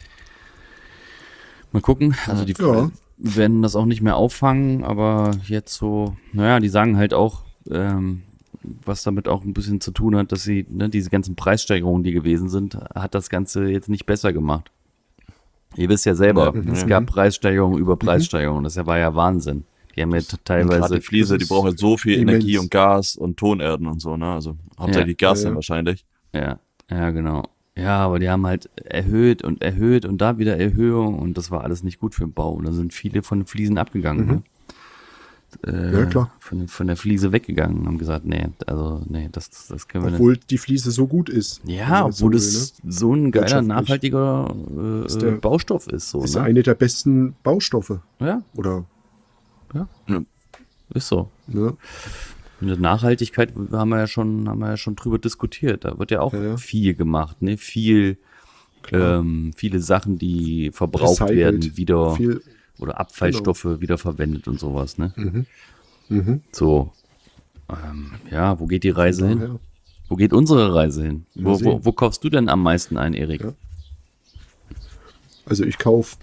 Mal gucken, also die werden das auch nicht mehr auffangen, aber jetzt so, naja, die sagen halt auch, was damit auch ein bisschen zu tun hat, dass sie, ne, diese ganzen Preissteigerungen, die gewesen sind, hat das Ganze jetzt nicht besser gemacht. Ihr wisst ja selber, es gab Preissteigerungen über Preissteigerungen, das war ja Wahnsinn. Die haben ja teilweise... Gerade die Fliese, die brauchen halt so viel Energie und Gas und Tonerden und so, ne? Also hauptsächlich Gas dann wahrscheinlich. Ja, genau. Ja, aber die haben halt erhöht und da wieder Erhöhung und das war alles nicht gut für den Bau. Und da sind viele von den Fliesen abgegangen. Ne? Ja, klar. Von der Fliese weggegangen und haben gesagt, das können wir nicht. Obwohl die Fliese so gut ist. Ja, obwohl das so ein geiler, nachhaltiger Baustoff ist. So, ist ne? eine der besten Baustoffe. Ja. Oder? Ja. Ist so. Ja. Mit Nachhaltigkeit haben wir ja schon drüber diskutiert. Da wird ja auch viel gemacht, ne? Viele Sachen, die verbraucht werden, wieder oder Abfallstoffe wiederverwendet und sowas, ne? So. Wo geht die Reise hin? Ja. Wo geht unsere Reise hin? Wo kaufst du denn am meisten ein, Erik? Ja. Also ich kaufe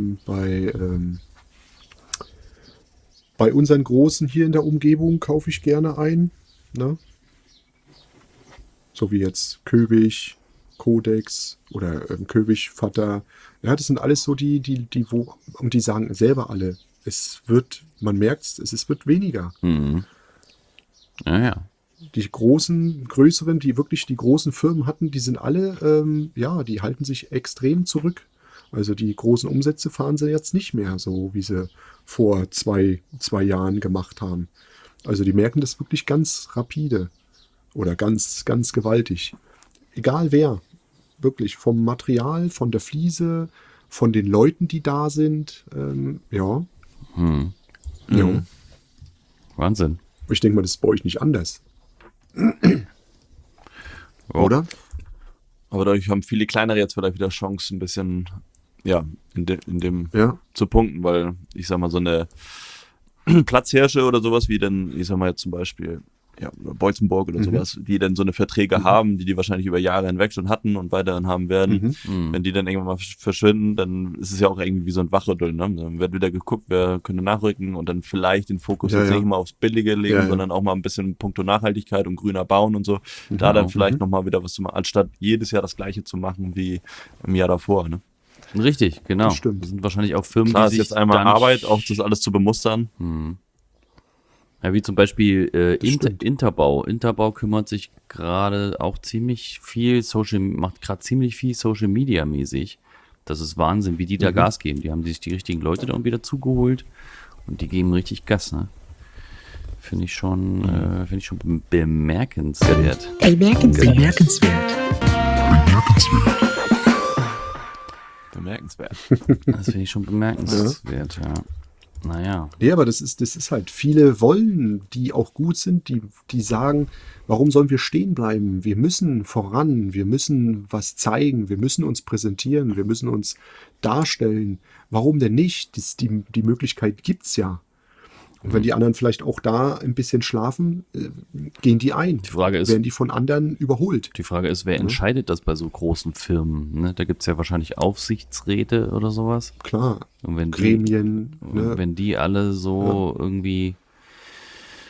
bei unseren Großen hier in der Umgebung kaufe ich gerne ein. Ne? So wie jetzt Köbig, Codex oder Köbig, Vater. Ja, das sind alles so die sagen selber alle, man merkt es wird weniger. Mhm. Ja. Die größeren, die wirklich die großen Firmen hatten, die sind alle, die halten sich extrem zurück. Also die großen Umsätze fahren sie jetzt nicht mehr, so wie sie vor zwei Jahren gemacht haben. Also die merken das wirklich ganz rapide oder ganz, ganz gewaltig. Egal wer, wirklich vom Material, von der Fliese, von den Leuten, die da sind, Ja. Wahnsinn. Ich denke mal, das ist bei euch nicht anders. Oder? Aber dadurch haben viele kleinere jetzt vielleicht wieder Chance, ein bisschen, in dem zu punkten, weil ich sag mal, so eine Platzhirsche oder sowas wie dann, ich sag mal jetzt zum Beispiel, Beutzenburg oder sowas, die dann so eine Verträge haben, die wahrscheinlich über Jahre hinweg schon hatten und weiterhin haben werden. Wenn die dann irgendwann mal verschwinden, dann ist es ja auch irgendwie wie so ein Wachrütteln. Ne? Dann wird wieder geguckt, wer könnte nachrücken und dann vielleicht den Fokus jetzt nicht immer aufs Billige legen, sondern auch mal ein bisschen puncto Nachhaltigkeit und grüner Bauen und so. Da dann vielleicht nochmal wieder was zu machen, anstatt jedes Jahr das Gleiche zu machen wie im Jahr davor. Ne? Richtig, genau. Das stimmt. Das sind wahrscheinlich auch Firmen, Klar, die ist sich jetzt einmal da nicht- Arbeit, auch das alles zu bemustern. Ja, wie zum Beispiel stimmt. Interbau. Interbau kümmert sich gerade auch ziemlich viel macht gerade ziemlich viel Social Media mäßig. Das ist Wahnsinn, wie die da Gas geben. Die haben sich die richtigen Leute da irgendwie dazugeholt und die geben richtig Gas, ne? Finde ich schon bemerkenswert. Bemerkenswert. Das finde ich schon bemerkenswert, ja. Naja. Ja, aber das ist halt, viele wollen, die auch gut sind, die sagen, warum sollen wir stehen bleiben? Wir müssen voran, wir müssen was zeigen, wir müssen uns präsentieren, wir müssen uns darstellen. Warum denn nicht? Die Möglichkeit gibt's ja. Und wenn die anderen vielleicht auch da ein bisschen schlafen, gehen die ein. Die Frage ist, werden die von anderen überholt. Die Frage ist, wer entscheidet das bei so großen Firmen? Ne? Da gibt es ja wahrscheinlich Aufsichtsräte oder sowas. Klar, Und wenn Gremien. wenn die alle so irgendwie,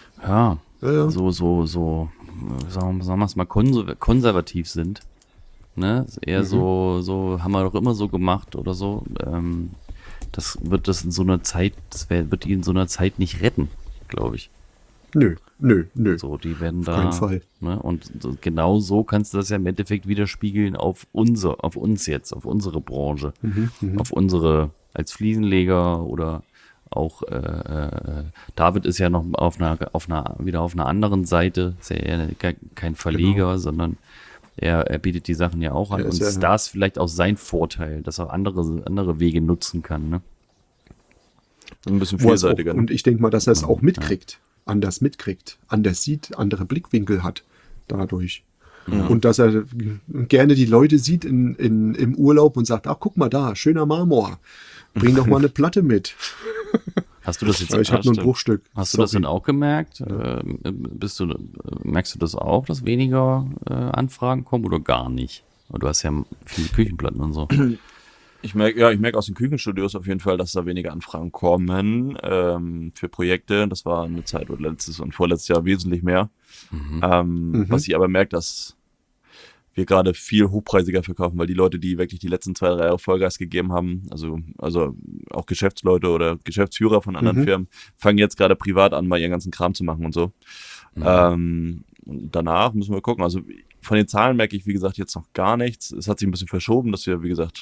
so, sagen wir es mal, konservativ sind, ne? Ist eher so haben wir doch immer so gemacht oder so. Das wird in so einer Zeit, wird die in so einer Zeit nicht retten, glaube ich. Nö. So, die werden Auf keinen Fall. Ne? Und genau so kannst du das ja im Endeffekt widerspiegeln auf uns jetzt, auf unsere Branche, auf unsere als Fliesenleger oder auch David ist ja noch wieder auf einer anderen Seite, ist ja eher kein Verleger, sondern er bietet die Sachen ja auch an. Und da ist vielleicht auch sein Vorteil, dass er andere Wege nutzen kann. Ne? Ein bisschen vielseitiger. Und ich denke mal, dass er es auch anders sieht, andere Blickwinkel hat dadurch. Ja. Und dass er gerne die Leute sieht im Urlaub und sagt, ach, guck mal da, schöner Marmor, bring doch mal eine Platte mit. Hast du das jetzt? Ich habe nur ein Bruchstück. Hast du das denn auch gemerkt? Merkst du das auch, dass weniger Anfragen kommen oder gar nicht? Du hast ja viele Küchenplatten und so. Ich merke aus den Küchenstudios auf jeden Fall, dass da weniger Anfragen kommen für Projekte. Das war eine Zeit, oder letztes und vorletztes Jahr wesentlich mehr. Was ich aber merke, dass wir gerade viel hochpreisiger verkaufen, weil die Leute, die wirklich die letzten 2-3 Jahre Vollgas gegeben haben, also auch Geschäftsleute oder Geschäftsführer von anderen Firmen, fangen jetzt gerade privat an, mal ihren ganzen Kram zu machen und so. Und danach müssen wir gucken. Also von den Zahlen merke ich, wie gesagt, jetzt noch gar nichts. Es hat sich ein bisschen verschoben, dass wir, wie gesagt,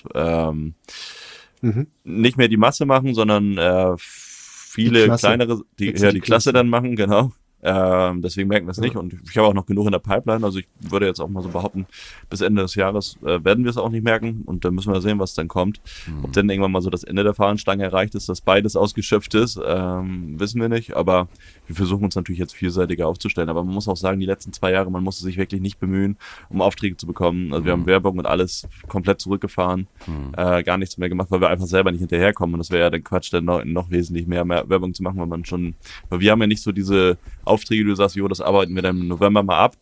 nicht mehr die Masse machen, sondern viele kleinere, die Klasse dann machen, genau. Deswegen merken wir es nicht und ich habe auch noch genug in der Pipeline, also ich würde jetzt auch mal so behaupten, bis Ende des Jahres werden wir es auch nicht merken und dann müssen wir sehen, was dann kommt. Ob dann irgendwann mal so das Ende der Fahnenstange erreicht ist, dass beides ausgeschöpft ist, wissen wir nicht, aber wir versuchen uns natürlich jetzt vielseitiger aufzustellen, aber man muss auch sagen, die letzten 2 Jahre, man musste sich wirklich nicht bemühen, um Aufträge zu bekommen, also wir haben Werbung und alles komplett zurückgefahren, gar nichts mehr gemacht, weil wir einfach selber nicht hinterherkommen und das wäre ja dann Quatsch, dann noch wesentlich mehr Werbung zu machen, weil wir haben ja nicht so diese Aufträge, du sagst, das arbeiten wir dann im November mal ab.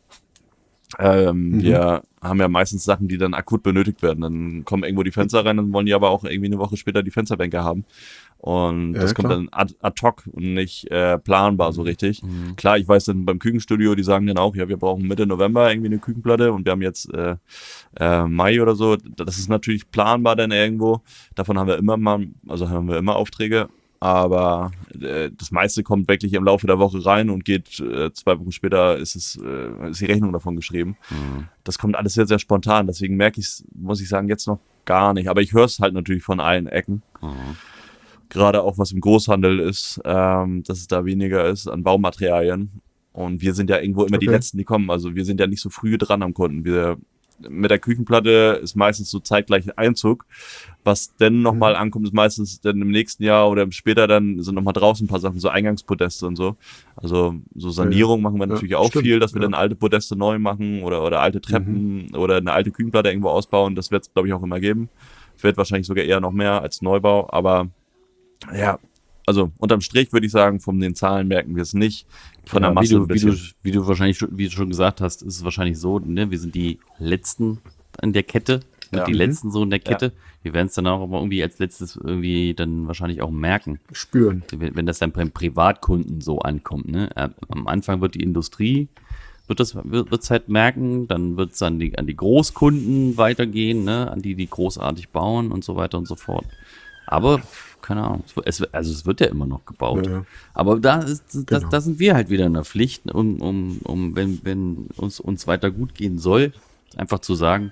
Wir haben ja meistens Sachen, die dann akut benötigt werden. Dann kommen irgendwo die Fenster rein, dann wollen die aber auch irgendwie eine Woche später die Fensterbänke haben. Und das kommt dann ad hoc und nicht planbar so richtig. Klar, ich weiß dann beim Küchenstudio, die sagen dann auch, ja, wir brauchen Mitte November irgendwie eine Küchenplatte und wir haben jetzt Mai oder so. Das ist natürlich planbar dann irgendwo. Davon haben wir immer Aufträge. Aber das meiste kommt wirklich im Laufe der Woche rein und geht 2 Wochen später ist die Rechnung davon geschrieben. Das kommt alles sehr, sehr spontan. Deswegen muss ich sagen, jetzt noch gar nicht. Aber ich höre es halt natürlich von allen Ecken. Gerade auch was im Großhandel ist, dass es da weniger ist an Baumaterialien. Und wir sind ja irgendwo immer die Letzten, die kommen. Also wir sind ja nicht so früh dran am Kunden. Mit der Küchenplatte ist meistens so zeitgleich Einzug. Was dann nochmal ankommt, ist meistens dann im nächsten Jahr oder später dann sind nochmal draußen ein paar Sachen, so Eingangspodeste und so. Also so Sanierung machen wir natürlich auch viel, dass wir dann alte Podeste neu machen oder alte Treppen oder eine alte Küchenplatte irgendwo ausbauen. Das wird es, glaube ich, auch immer geben. Wird wahrscheinlich sogar eher noch mehr als Neubau. Aber ja, also unterm Strich würde ich sagen, von den Zahlen merken wir es nicht. Von der Masse wie du schon gesagt hast, ist es wahrscheinlich so, ne? Wir sind die Letzten in der Kette, die Letzten so in der Kette. Wir werden es dann auch irgendwie als letztes irgendwie dann wahrscheinlich auch merken. Spüren. Wenn das dann beim Privatkunden so ankommt, ne? Am Anfang wird die Industrie, wird's halt merken, dann wird es an die Großkunden weitergehen, ne? An die großartig bauen und so weiter und so fort. Aber keine Ahnung, es wird ja immer noch gebaut. Ja. Aber da sind wir halt wieder in der Pflicht, wenn uns weiter gut gehen soll, einfach zu sagen,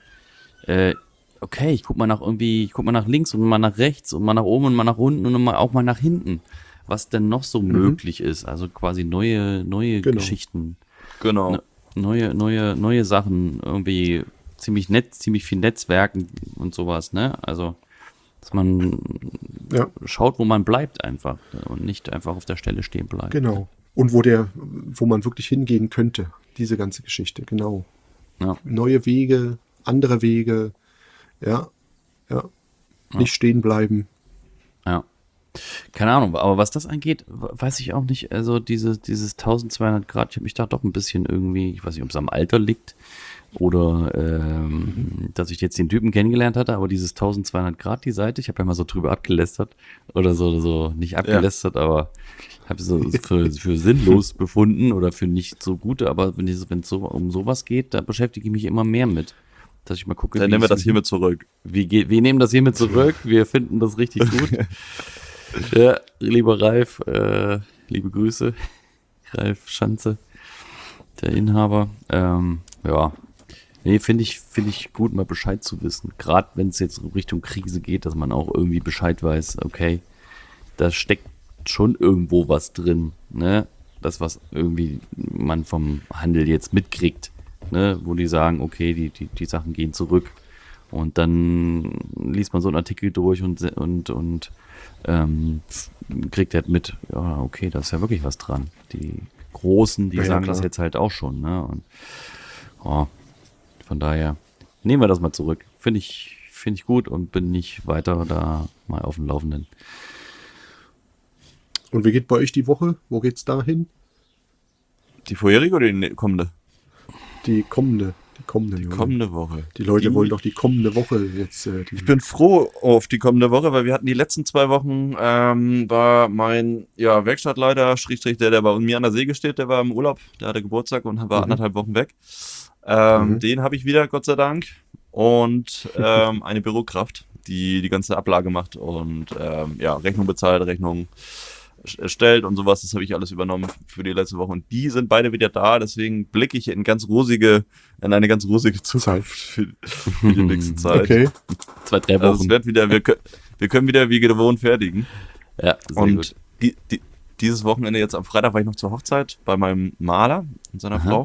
okay, ich guck mal nach links und mal nach rechts und mal nach oben und mal nach unten und auch mal nach hinten, was denn noch so möglich ist. Also quasi neue Geschichten. Genau. Neue Sachen, irgendwie ziemlich viel Netzwerken und sowas, ne? Also dass man schaut, wo man bleibt einfach und nicht einfach auf der Stelle stehen bleibt. Genau. Und wo man wirklich hingehen könnte, diese ganze Geschichte, genau. Ja. Neue Wege, andere Wege, nicht stehen bleiben. Ja. Keine Ahnung, aber was das angeht, weiß ich auch nicht. Also dieses 1200 Grad, ich habe mich da doch ein bisschen irgendwie, ich weiß nicht, ob es am Alter liegt oder dass ich jetzt den Typen kennengelernt hatte, aber dieses 1200 Grad, die Seite, ich habe ja mal so drüber abgelästert oder so nicht abgelästert, aber habe es so für sinnlos befunden oder für nicht so gut, aber wenn es so um sowas geht, da beschäftige ich mich immer mehr mit. dass ich mal gucke. Dann nehmen wir das hiermit zurück. Wir nehmen das hiermit zurück. Wir finden das richtig gut. Ja, lieber Ralf, liebe Grüße. Ralf Schanze, der Inhaber. Ja, nee, finde ich gut, mal Bescheid zu wissen. Gerade wenn es jetzt Richtung Krise geht, dass man auch irgendwie Bescheid weiß, okay, da steckt schon irgendwo was drin, ne? Das, was irgendwie man vom Handel jetzt mitkriegt, ne? Wo die sagen, okay, die Sachen gehen zurück. Und dann liest man so einen Artikel durch und kriegt halt mit, ja, okay, da ist ja wirklich was dran. Die Großen, die sagen das jetzt halt auch schon, ne? Und von daher nehmen wir das mal zurück. Finde ich gut und bin nicht weiter da mal auf dem Laufenden. Und wie geht bei euch die Woche? Wo geht's da hin? Die vorherige oder die kommende? Die kommende. Kommende Woche. Die Leute wollen doch die kommende Woche jetzt. Ich bin froh auf die kommende Woche, weil wir hatten die letzten 2 Wochen, war mein Werkstattleiter, der bei mir an der Säge steht, der war im Urlaub, der hatte Geburtstag und war 1,5 Wochen weg. Den habe ich wieder, Gott sei Dank. Und eine Bürokraft, die ganze Ablage macht und Rechnung bezahlt, Rechnung erstellt und sowas. Das habe ich alles übernommen für die letzte Woche. Und die sind beide wieder da. Deswegen blicke ich in eine ganz rosige Zukunft für die nächste Zeit. Okay. 2-3 Wochen. Also es wird wieder, wir können wieder wie gewohnt fertigen. Ja, sehr und gut. Dieses Wochenende jetzt am Freitag war ich noch zur Hochzeit bei meinem Maler und seiner Frau.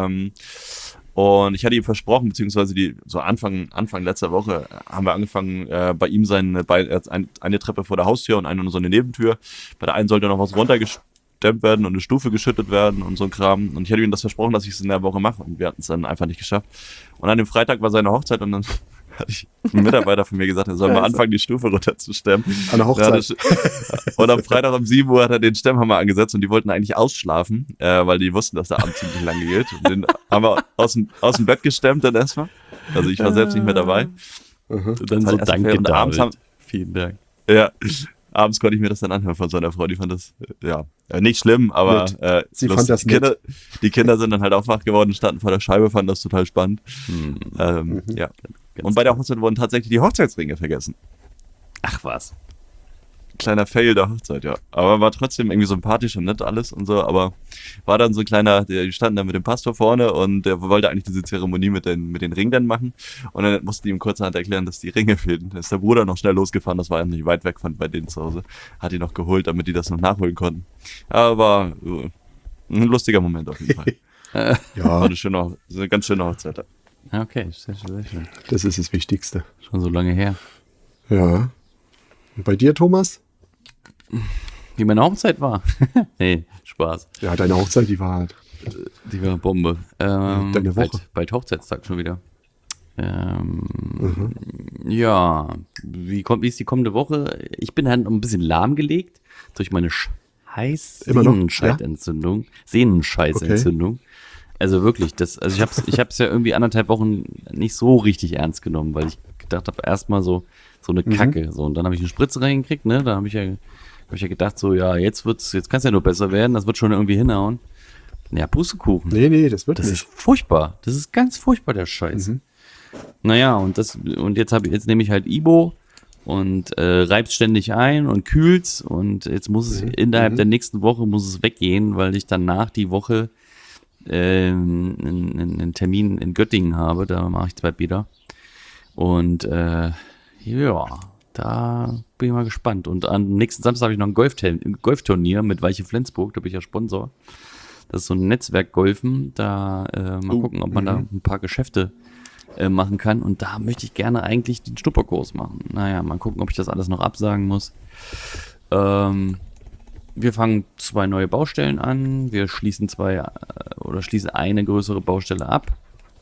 Und ich hatte ihm versprochen, beziehungsweise Anfang letzter Woche haben wir angefangen, bei ihm eine Treppe vor der Haustür und so eine Nebentür. Bei der einen sollte noch was runtergestemmt werden und eine Stufe geschüttet werden und so ein Kram. Und ich hatte ihm das versprochen, dass ich es in der Woche mache und wir hatten es dann einfach nicht geschafft. Und an dem Freitag war seine Hochzeit und dann hatte ich einen Mitarbeiter von mir gesagt, er soll mal anfangen, die Stufe runterzustemmen. An der Hochzeit. Und am Freitag um 7 Uhr hat er den Stemmhammer angesetzt und die wollten eigentlich ausschlafen, weil die wussten, dass der Abend ziemlich lange geht. Und den haben wir aus dem Bett gestemmt dann erstmal. Also ich war selbst nicht mehr dabei. Und dann so, danke, und David. Vielen Dank. Ja, abends konnte ich mir das dann anhören von seiner Frau. Die fand das, nicht schlimm, aber sie fand das nett. Die Kinder sind dann halt auch wach geworden, standen vor der Scheibe, fanden das total spannend. Ja. Und bei der Hochzeit wurden tatsächlich die Hochzeitsringe vergessen. Ach was. Kleiner Fail der Hochzeit, ja. Aber war trotzdem irgendwie sympathisch und nett alles und so. Aber war dann so ein kleiner, die standen dann mit dem Pastor vorne und der wollte eigentlich diese Zeremonie mit den Ringen dann machen. Und dann mussten die ihm kurzerhand erklären, dass die Ringe fehlten. Da ist der Bruder noch schnell losgefahren, das war ja nicht weit weg von bei denen zu Hause. Hat die noch geholt, damit die das noch nachholen konnten. Aber ein lustiger Moment auf jeden Fall. War eine ganz schöne Hochzeit. Okay, sehr schön. Das ist das Wichtigste. Schon so lange her. Ja. Und bei dir, Thomas? Wie meine Hochzeit war. Nee, Spaß. Ja, deine Hochzeit, die war Bombe. Deine Woche. Bald Hochzeitstag schon wieder. Ja, wie ist die kommende Woche? Ich bin halt noch ein bisschen lahmgelegt durch meine Sehnenscheidentzündung. Sehnenscheißentzündung. Okay. Also wirklich, ich hab's ja irgendwie 1,5 Wochen nicht so richtig ernst genommen, weil ich gedacht habe, erstmal so eine Kacke. So, und dann habe ich eine Spritze reingekriegt, ne? Da habe ich ja gedacht, so, ja, jetzt kann es ja nur besser werden, das wird schon irgendwie hinhauen. Ja, Pustekuchen. Nee, das wird nicht. Das ist furchtbar. Das ist ganz furchtbar, der Scheiß. Naja, und jetzt nehme ich halt Ibo und reib's ständig ein und kühlt's und jetzt muss es innerhalb der nächsten Woche muss es weggehen, weil ich danach die Woche einen Termin in Göttingen habe, da mache ich 2 Bäder. Und da bin ich mal gespannt. Und am nächsten Samstag habe ich noch ein Golfturnier mit Weiche Flensburg, da bin ich ja Sponsor. Das ist so ein Netzwerk-Golfen, da mal gucken, ob man da ein paar Geschäfte machen kann. Und da möchte ich gerne eigentlich den Schnupperkurs machen. Naja, mal gucken, ob ich das alles noch absagen muss. Wir fangen 2 neue Baustellen an. Wir schließen eine größere Baustelle ab.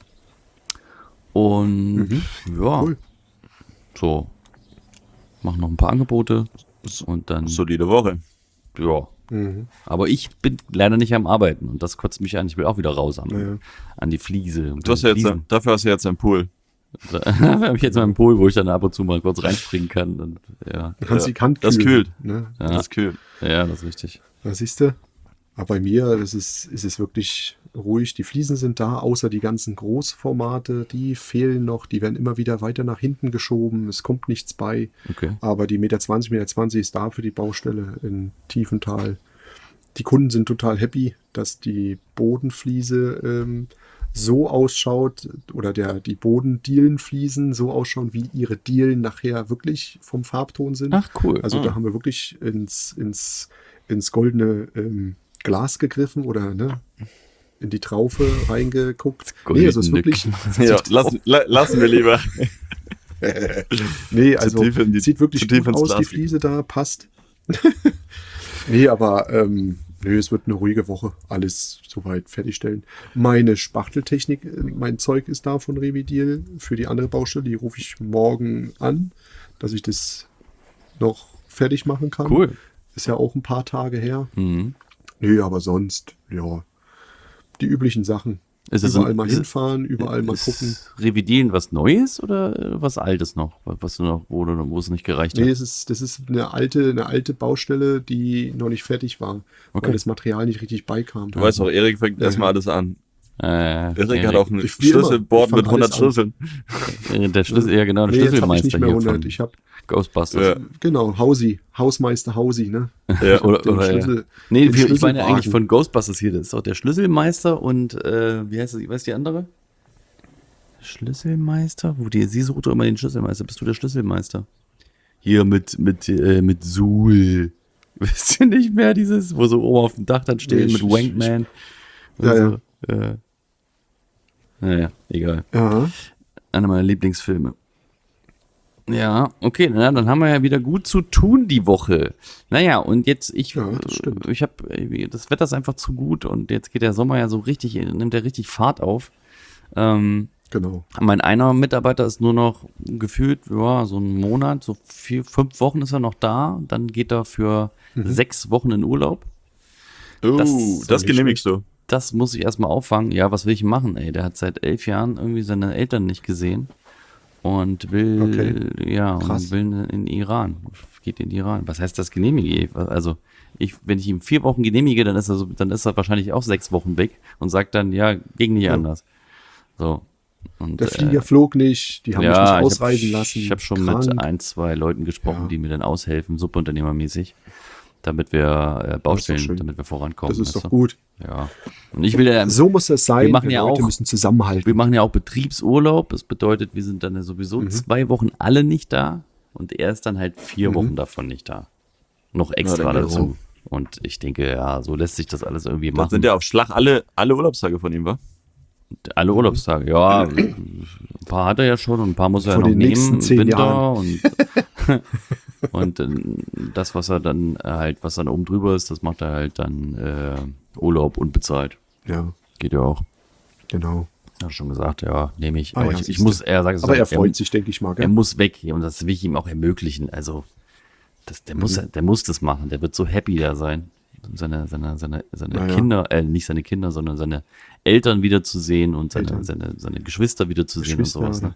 Und cool. So, machen noch ein paar Angebote und dann... Solide Woche. Ja. Aber ich bin leider nicht am Arbeiten und das kotzt mich an. Ich will auch wieder raus an die Fliese. Dafür hast du jetzt einen Pool. Dafür habe ich jetzt mal einen Pool, wo ich dann ab und zu mal kurz reinspringen kann. Und, ja. Du kannst die Kante kühlen. Das kühlt. Ne? Das kühlt. Ja, das ist richtig. Da siehst du. Aber bei mir ist es wirklich ruhig. Die Fliesen sind da, außer die ganzen Großformate, die fehlen noch. Die werden immer wieder weiter nach hinten geschoben. Es kommt nichts bei. Okay. Aber die 1,20 Meter ist da für die Baustelle in Tiefental. Die Kunden sind total happy, dass die Bodenfliese so ausschaut oder die Bodendielenfliesen so ausschauen, wie ihre Dielen nachher wirklich vom Farbton sind. Ach, cool. Also da haben wir wirklich ins goldene Glas gegriffen oder in die Traufe reingeguckt. Nee, also es ist wirklich. Ja, lassen wir lieber. Nee, also tief in die- sieht wirklich zu tief gut ins aus, Glas die Fliese da passt. Nee, aber es wird eine ruhige Woche. Alles soweit fertigstellen. Meine Spachteltechnik, mein Zeug ist da von Revidiel für die andere Baustelle. Die rufe ich morgen an, dass ich das noch fertig machen kann. Cool. Ist ja auch ein paar Tage her. Mhm. Nee, aber sonst, ja, die üblichen Sachen. Ist es Überall ein- mal ist- hinfahren, überall mal gucken. Ist Revidieren was Neues oder was Altes noch? Was du noch, wo es nicht gereicht Nee, hat? das ist eine alte Baustelle, die noch nicht fertig war, Okay. weil das Material nicht richtig beikam. Du weißt doch, Erik fängt erstmal alles an. Erik hat auch ein Ich- wie immer, Schlüsselboard ich fang mit 100 alles Schlüsseln. Der Schlüssel, ja genau, der Nee, jetzt habe ich Schlüsselmeister nicht mehr hier 100. von Ich habe Ghostbusters. Ja. genau, Hausmeister Hausi, ne? Ja. Oder, Den oder, Schlüssel- nee, den ich meine Schlüsselwagen. eigentlich von Ghostbusters hier. Das ist doch der Schlüsselmeister und wie heißt das? Weißt du die andere? Schlüsselmeister? Sie sucht doch immer den Schlüsselmeister. Bist du der Schlüsselmeister? Hier mit Suhl. Wisst ihr nicht mehr dieses, wo so oben auf dem Dach dann stehen Nee, mit Wankman? Und Ja, so, naja, egal. Ja, Einer meiner Lieblingsfilme. Ja, okay, na, dann haben wir ja wieder gut zu tun die Woche. Naja, und jetzt, Ja, das stimmt. das Wetter ist einfach zu gut und jetzt geht der Sommer ja so richtig, nimmt der richtig Fahrt auf. genau. Mein einer Mitarbeiter ist nur noch gefühlt, ja, so einen Monat, so 5 Wochen ist er noch da, dann geht er für 6 Wochen in Urlaub. Das nicht genehmigst du. Das muss ich erstmal auffangen. Ja, was will ich machen, ey? Der hat seit 11 Jahren irgendwie seine Eltern nicht gesehen und will, Krass. und will in den Iran. Geht in den Iran. Was heißt das genehmige? Also, wenn ich ihm 4 Wochen genehmige, dann ist er wahrscheinlich auch 6 Wochen weg und sagt dann, ja, ging nicht anders. So. Und, Der Flieger flog nicht, die haben mich nicht ausreisen lassen. Ich habe schon Krank. mit 1-2 Leuten gesprochen, Ja. die mir dann aushelfen, subunternehmermäßig, damit wir Baustellen, schön. damit wir vorankommen. Das ist weißt doch du? gut. Ja. Und ich will ja, So muss das sein. wir machen ja Leute auch- müssen zusammenhalten. wir machen ja auch Betriebsurlaub. Das bedeutet, wir sind dann ja sowieso 2 Wochen alle nicht da und er ist dann halt 4 Wochen davon nicht da. Noch extra dann dazu. Und ich denke, ja, so lässt sich das alles irgendwie Das machen. sind ja auf Schlag alle Urlaubstage von ihm, wa? Alle Urlaubstage, ja. Ein paar hat er ja schon und ein paar muss er ja Von noch den nehmen nächsten im 10 Winter Jahren. und das, was er dann was dann oben drüber ist, das macht er halt dann Urlaub unbezahlt. Ja, Geht ja auch. genau. Ja, schon gesagt, ja, nehme ich. Ah, Aber ja, ich siehste. muss, er sagt es Aber so, er freut sich, denke ich mal. Er Gell? muss weg und das will ich ihm auch ermöglichen. Also, der muss das machen. Der wird so happy da sein. Seine Naja. Kinder, nicht seine Kinder, sondern seine Eltern wiederzusehen und Eltern. seine Geschwister wiederzusehen und Geschwister. sowas. Ne?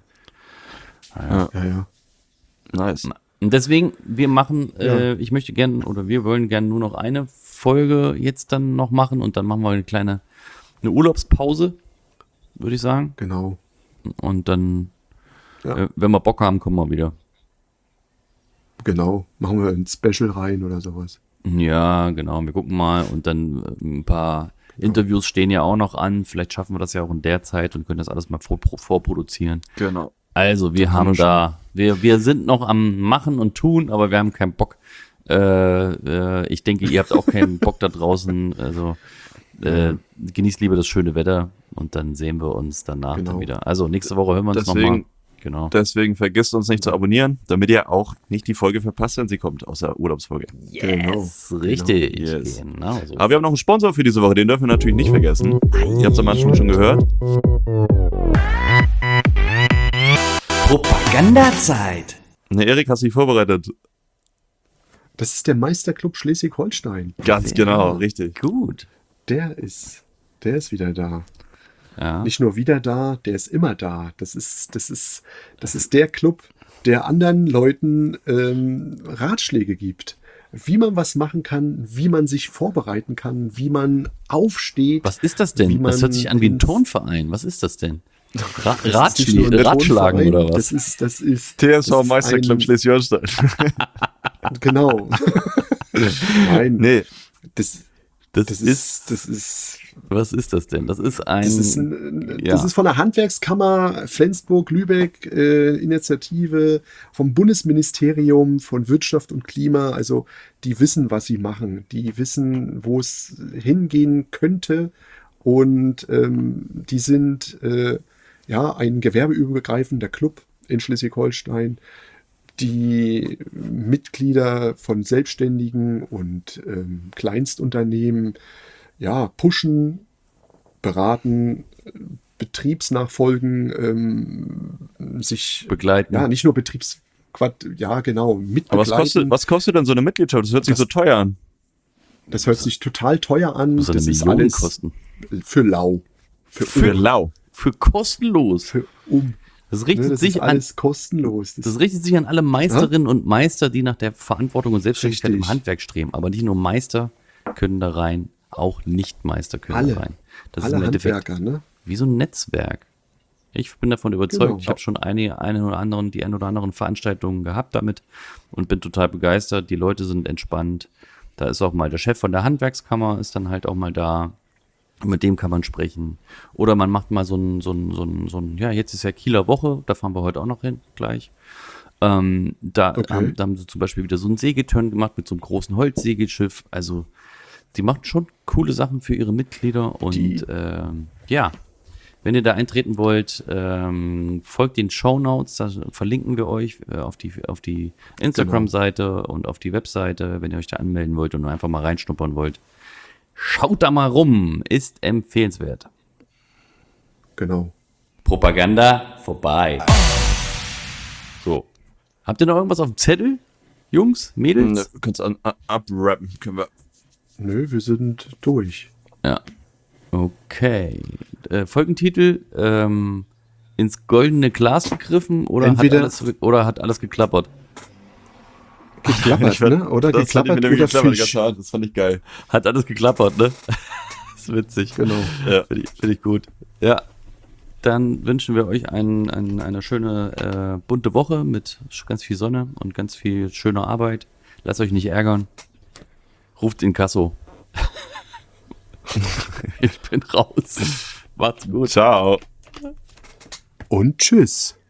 Ja. Nice. Und deswegen, wir machen, Ja. ich möchte gerne, oder wir wollen gerne nur noch eine Folge jetzt dann noch machen und dann machen wir eine Urlaubspause, würde ich sagen. Genau. Und dann, Ja. wenn wir Bock haben, kommen wir wieder. Genau. Machen wir ein Special rein oder sowas. Ja, genau, wir gucken mal und dann ein paar Interviews stehen ja auch noch an. Vielleicht schaffen wir das ja auch in der Zeit und können das alles mal vorproduzieren. Genau. Also, wir haben wir sind noch am Machen und Tun, aber wir haben keinen Bock. Ich denke, ihr habt auch keinen Bock da draußen. Also, genießt lieber das schöne Wetter und dann sehen wir uns danach Genau. dann wieder. Also, nächste Woche hören wir uns Deswegen- nochmal. Genau. Deswegen vergisst uns nicht zu abonnieren, damit ihr auch nicht die Folge verpasst, wenn sie kommt, aus der Urlaubsfolge. Yes, richtig. Yes. Genau so. Aber wir haben noch einen Sponsor für diese Woche, den dürfen wir natürlich nicht vergessen. Ihr habt es am Anfang schon gehört. Propagandazeit. Ne, Erik, hast du dich vorbereitet? Das ist der Meisterclub Schleswig-Holstein. Ganz genau, richtig. Gut. Der ist wieder da. Ja. Nicht nur wieder da, der ist immer da. Das ist der Club, der anderen Leuten Ratschläge gibt. wie man was machen kann, wie man sich vorbereiten kann, wie man aufsteht. Was ist das denn? wie Das man hört sich an wie ein ins- Turnverein. Was ist das denn? Das ist nicht nur ein Ratschlagen Turnverein, oder was? Das ist TSV das Meisterclub ein- Schleswig-Holstein. Genau. Nein, Nee, Das das ist, ist was ist das denn? Das ist Das ist, ja. das ist von der Handwerkskammer Flensburg-Lübeck Initiative vom Bundesministerium von Wirtschaft und Klima. Also die wissen, was sie machen. Die wissen, wo es hingehen könnte. Und die sind ja ein gewerbeübergreifender Club in Schleswig-Holstein, die Mitglieder von Selbstständigen und Kleinstunternehmen ja, pushen, beraten, Betriebsnachfolgen, sich Begleiten. Ja, nicht nur ja, genau, aber mitbegleiten. was kostet denn so eine Mitgliedschaft? Das hört sich Das- so teuer an. Das hört sich total teuer an. Muss eine Das ist Million alles kosten. für lau. Für lau. Für kostenlos. Für Das Ne, richtet das sich ist an alles kostenlos. Das richtet sich an alle Meisterinnen und Meister, die nach der Verantwortung und Selbstständigkeit Richtig. im Handwerk streben. Aber nicht nur Meister können da rein, auch Nicht-Meister können Alle. da rein. Das alle ist im Endeffekt Handwerker, ne? wie so ein Netzwerk. Ich bin davon überzeugt. Genau. Ich habe schon die ein oder anderen Veranstaltungen gehabt damit und bin total begeistert. Die Leute sind entspannt. Da ist auch mal der Chef von der Handwerkskammer, ist dann halt auch mal da. Mit dem kann man sprechen. Oder man macht mal so ein, ja, jetzt ist ja Kieler Woche, da fahren wir heute auch noch hin, gleich. Da Okay. haben sie zum Beispiel wieder so einen Segelturn gemacht mit so einem großen Holzsegelschiff. Also, die machen schon coole Sachen für ihre Mitglieder. Und ja, wenn ihr da eintreten wollt, folgt den Shownotes, da verlinken wir euch auf die Instagram-Seite und auf die Webseite, wenn ihr euch da anmelden wollt und nur einfach mal reinschnuppern wollt. Schaut da mal rum, ist empfehlenswert. Genau. Propaganda vorbei. So. Habt ihr noch irgendwas auf dem Zettel? Jungs, Mädels? Du kannst abrappen, können wir. Nö, wir sind durch. Ja. Okay. Folgentitel, ins goldene Glas gegriffen oder Entweder- hat alles geklappert? Geklappert, ne? Oder das fand ich geklappert mir oder geklappert, Fisch. das fand ich geil. Hat alles geklappert, ne? Das ist witzig. Genau. Ja. Finde ich gut. Ja. Dann wünschen wir euch eine schöne bunte Woche mit ganz viel Sonne und ganz viel schöner Arbeit. Lasst euch nicht ärgern. Ruft Inkasso. Ich bin raus. Macht's gut. Ciao. Und tschüss.